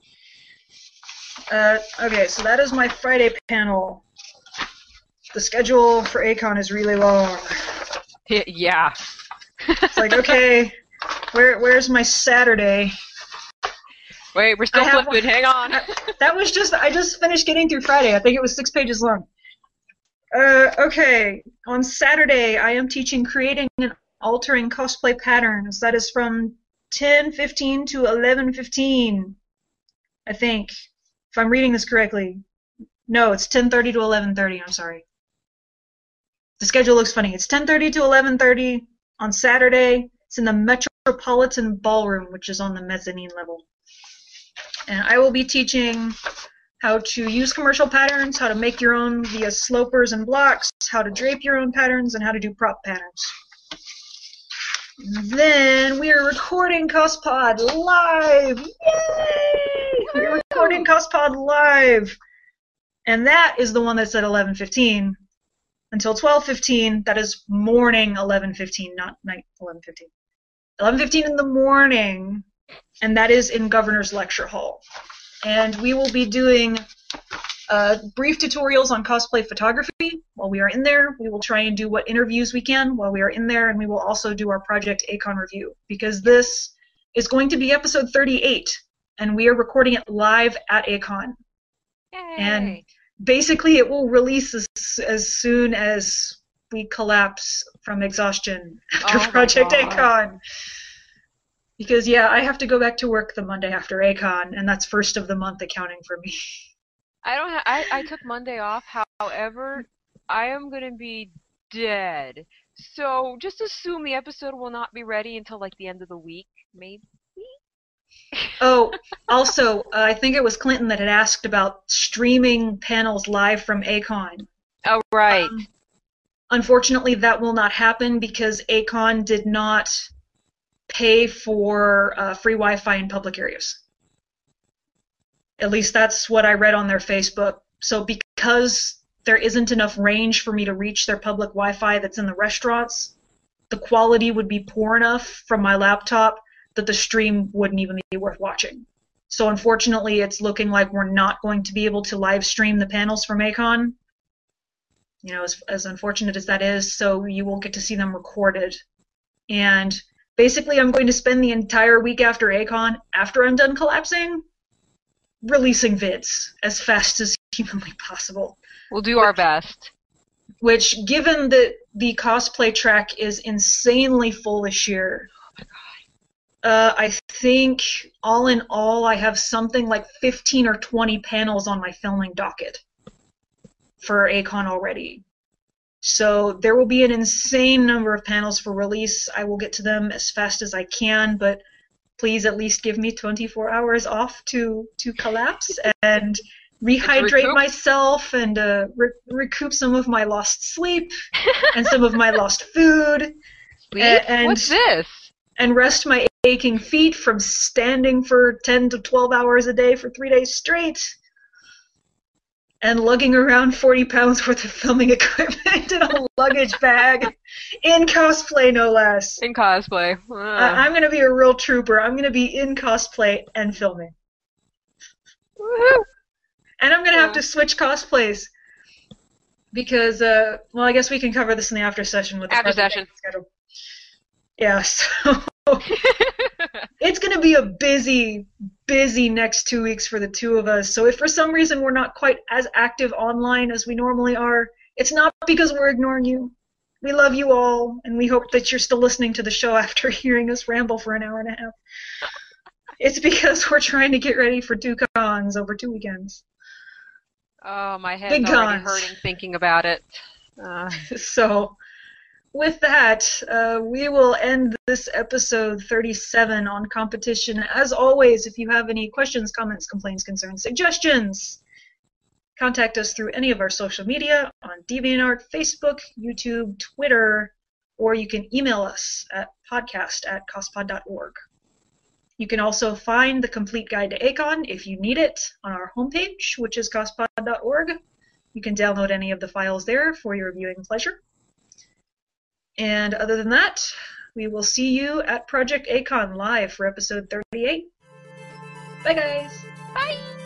Uh, okay, so that is my Friday panel. The schedule for A CON is really long. Yeah. It's like, okay, where where's my Saturday? Wait, we're still flipping. Hang on. That was just, I just finished getting through Friday. I think it was six pages long. Uh, okay, on Saturday I am teaching creating and altering cosplay patterns. That is from ten fifteen to eleven fifteen, I think, if I'm reading this correctly. No, it's ten thirty to eleven thirty, I'm sorry. The schedule looks funny. It's ten thirty to eleven thirty on Saturday. It's in the Metropolitan Ballroom, which is on the mezzanine level. And I will be teaching how to use commercial patterns, how to make your own via slopers and blocks, how to drape your own patterns, and how to do prop patterns. Then we are recording CosPod live! Yay! We're recording CosPod live! And that is the one that's at eleven fifteen. Until twelve fifteen, that is morning eleven fifteen, not night eleven fifteen. eleven fifteen in the morning, and that is in Governor's Lecture Hall. And we will be doing uh, brief tutorials on cosplay photography while we are in there. We will try and do what interviews we can while we are in there, and we will also do our Project A CON review, because this is going to be episode thirty-eight, and we are recording it live at A CON. Yay. And basically it will release as, as soon as we collapse from exhaustion after Oh Project my A God. CON. Because, yeah, I have to go back to work the Monday after A CON, and that's first of the month accounting for me. I don't. Ha- I I took Monday off. However, I am gonna be dead. So just assume the episode will not be ready until like the end of the week, maybe. Oh, also, uh, I think it was Clinton that had asked about streaming panels live from A CON. Oh, right. Um, unfortunately, that will not happen because A CON did not pay for uh, free Wi-Fi in public areas. At least that's what I read on their Facebook. So because there isn't enough range for me to reach their public Wi-Fi that's in the restaurants, the quality would be poor enough from my laptop that the stream wouldn't even be worth watching. So unfortunately, it's looking like we're not going to be able to live stream the panels from A CON. You know, as, as unfortunate as that is, so you will get to see them recorded. And basically, I'm going to spend the entire week after A CON, after I'm done collapsing, releasing vids as fast as humanly possible. We'll do our best. Which, given that the cosplay track is insanely full this year, uh, I think all in all I have something like fifteen or twenty panels on my filming docket for A CON already. So there will be an insane number of panels for release. I will get to them as fast as I can, but please at least give me twenty-four hours off to, to collapse and rehydrate myself and uh, re- recoup some of my lost sleep and some of my lost food. Sleep? And, What's this? And rest my aching feet from standing for ten to twelve hours a day for three days straight. And lugging around forty pounds worth of filming equipment in a luggage bag. In cosplay, no less. In cosplay. Uh. I- I'm going to be a real trooper. I'm going to be in cosplay and filming. Woohoo! And I'm going to Yeah. have to switch cosplays. Because, uh, well, I guess we can cover this in the after session with the After present session. schedule. Yeah, so it's going to be a busy, busy next two weeks for the two of us. So if for some reason we're not quite as active online as we normally are, it's not because we're ignoring you. We love you all, and we hope that you're still listening to the show after hearing us ramble for an hour and a half. It's because we're trying to get ready for two cons over two weekends. Oh, my head's Big already cons. hurting thinking about it. Uh, So, with that, uh, we will end this episode thirty-seven on competition. As always, if you have any questions, comments, complaints, concerns, suggestions, contact us through any of our social media on DeviantArt, Facebook, YouTube, Twitter, or you can email us at podcast at cospod dot org. You can also find the complete guide to A CON, if you need it, on our homepage, which is cospod dot org. You can download any of the files there for your viewing pleasure. And other than that, we will see you at Project A CON live for episode thirty-eight. Bye, guys. bye!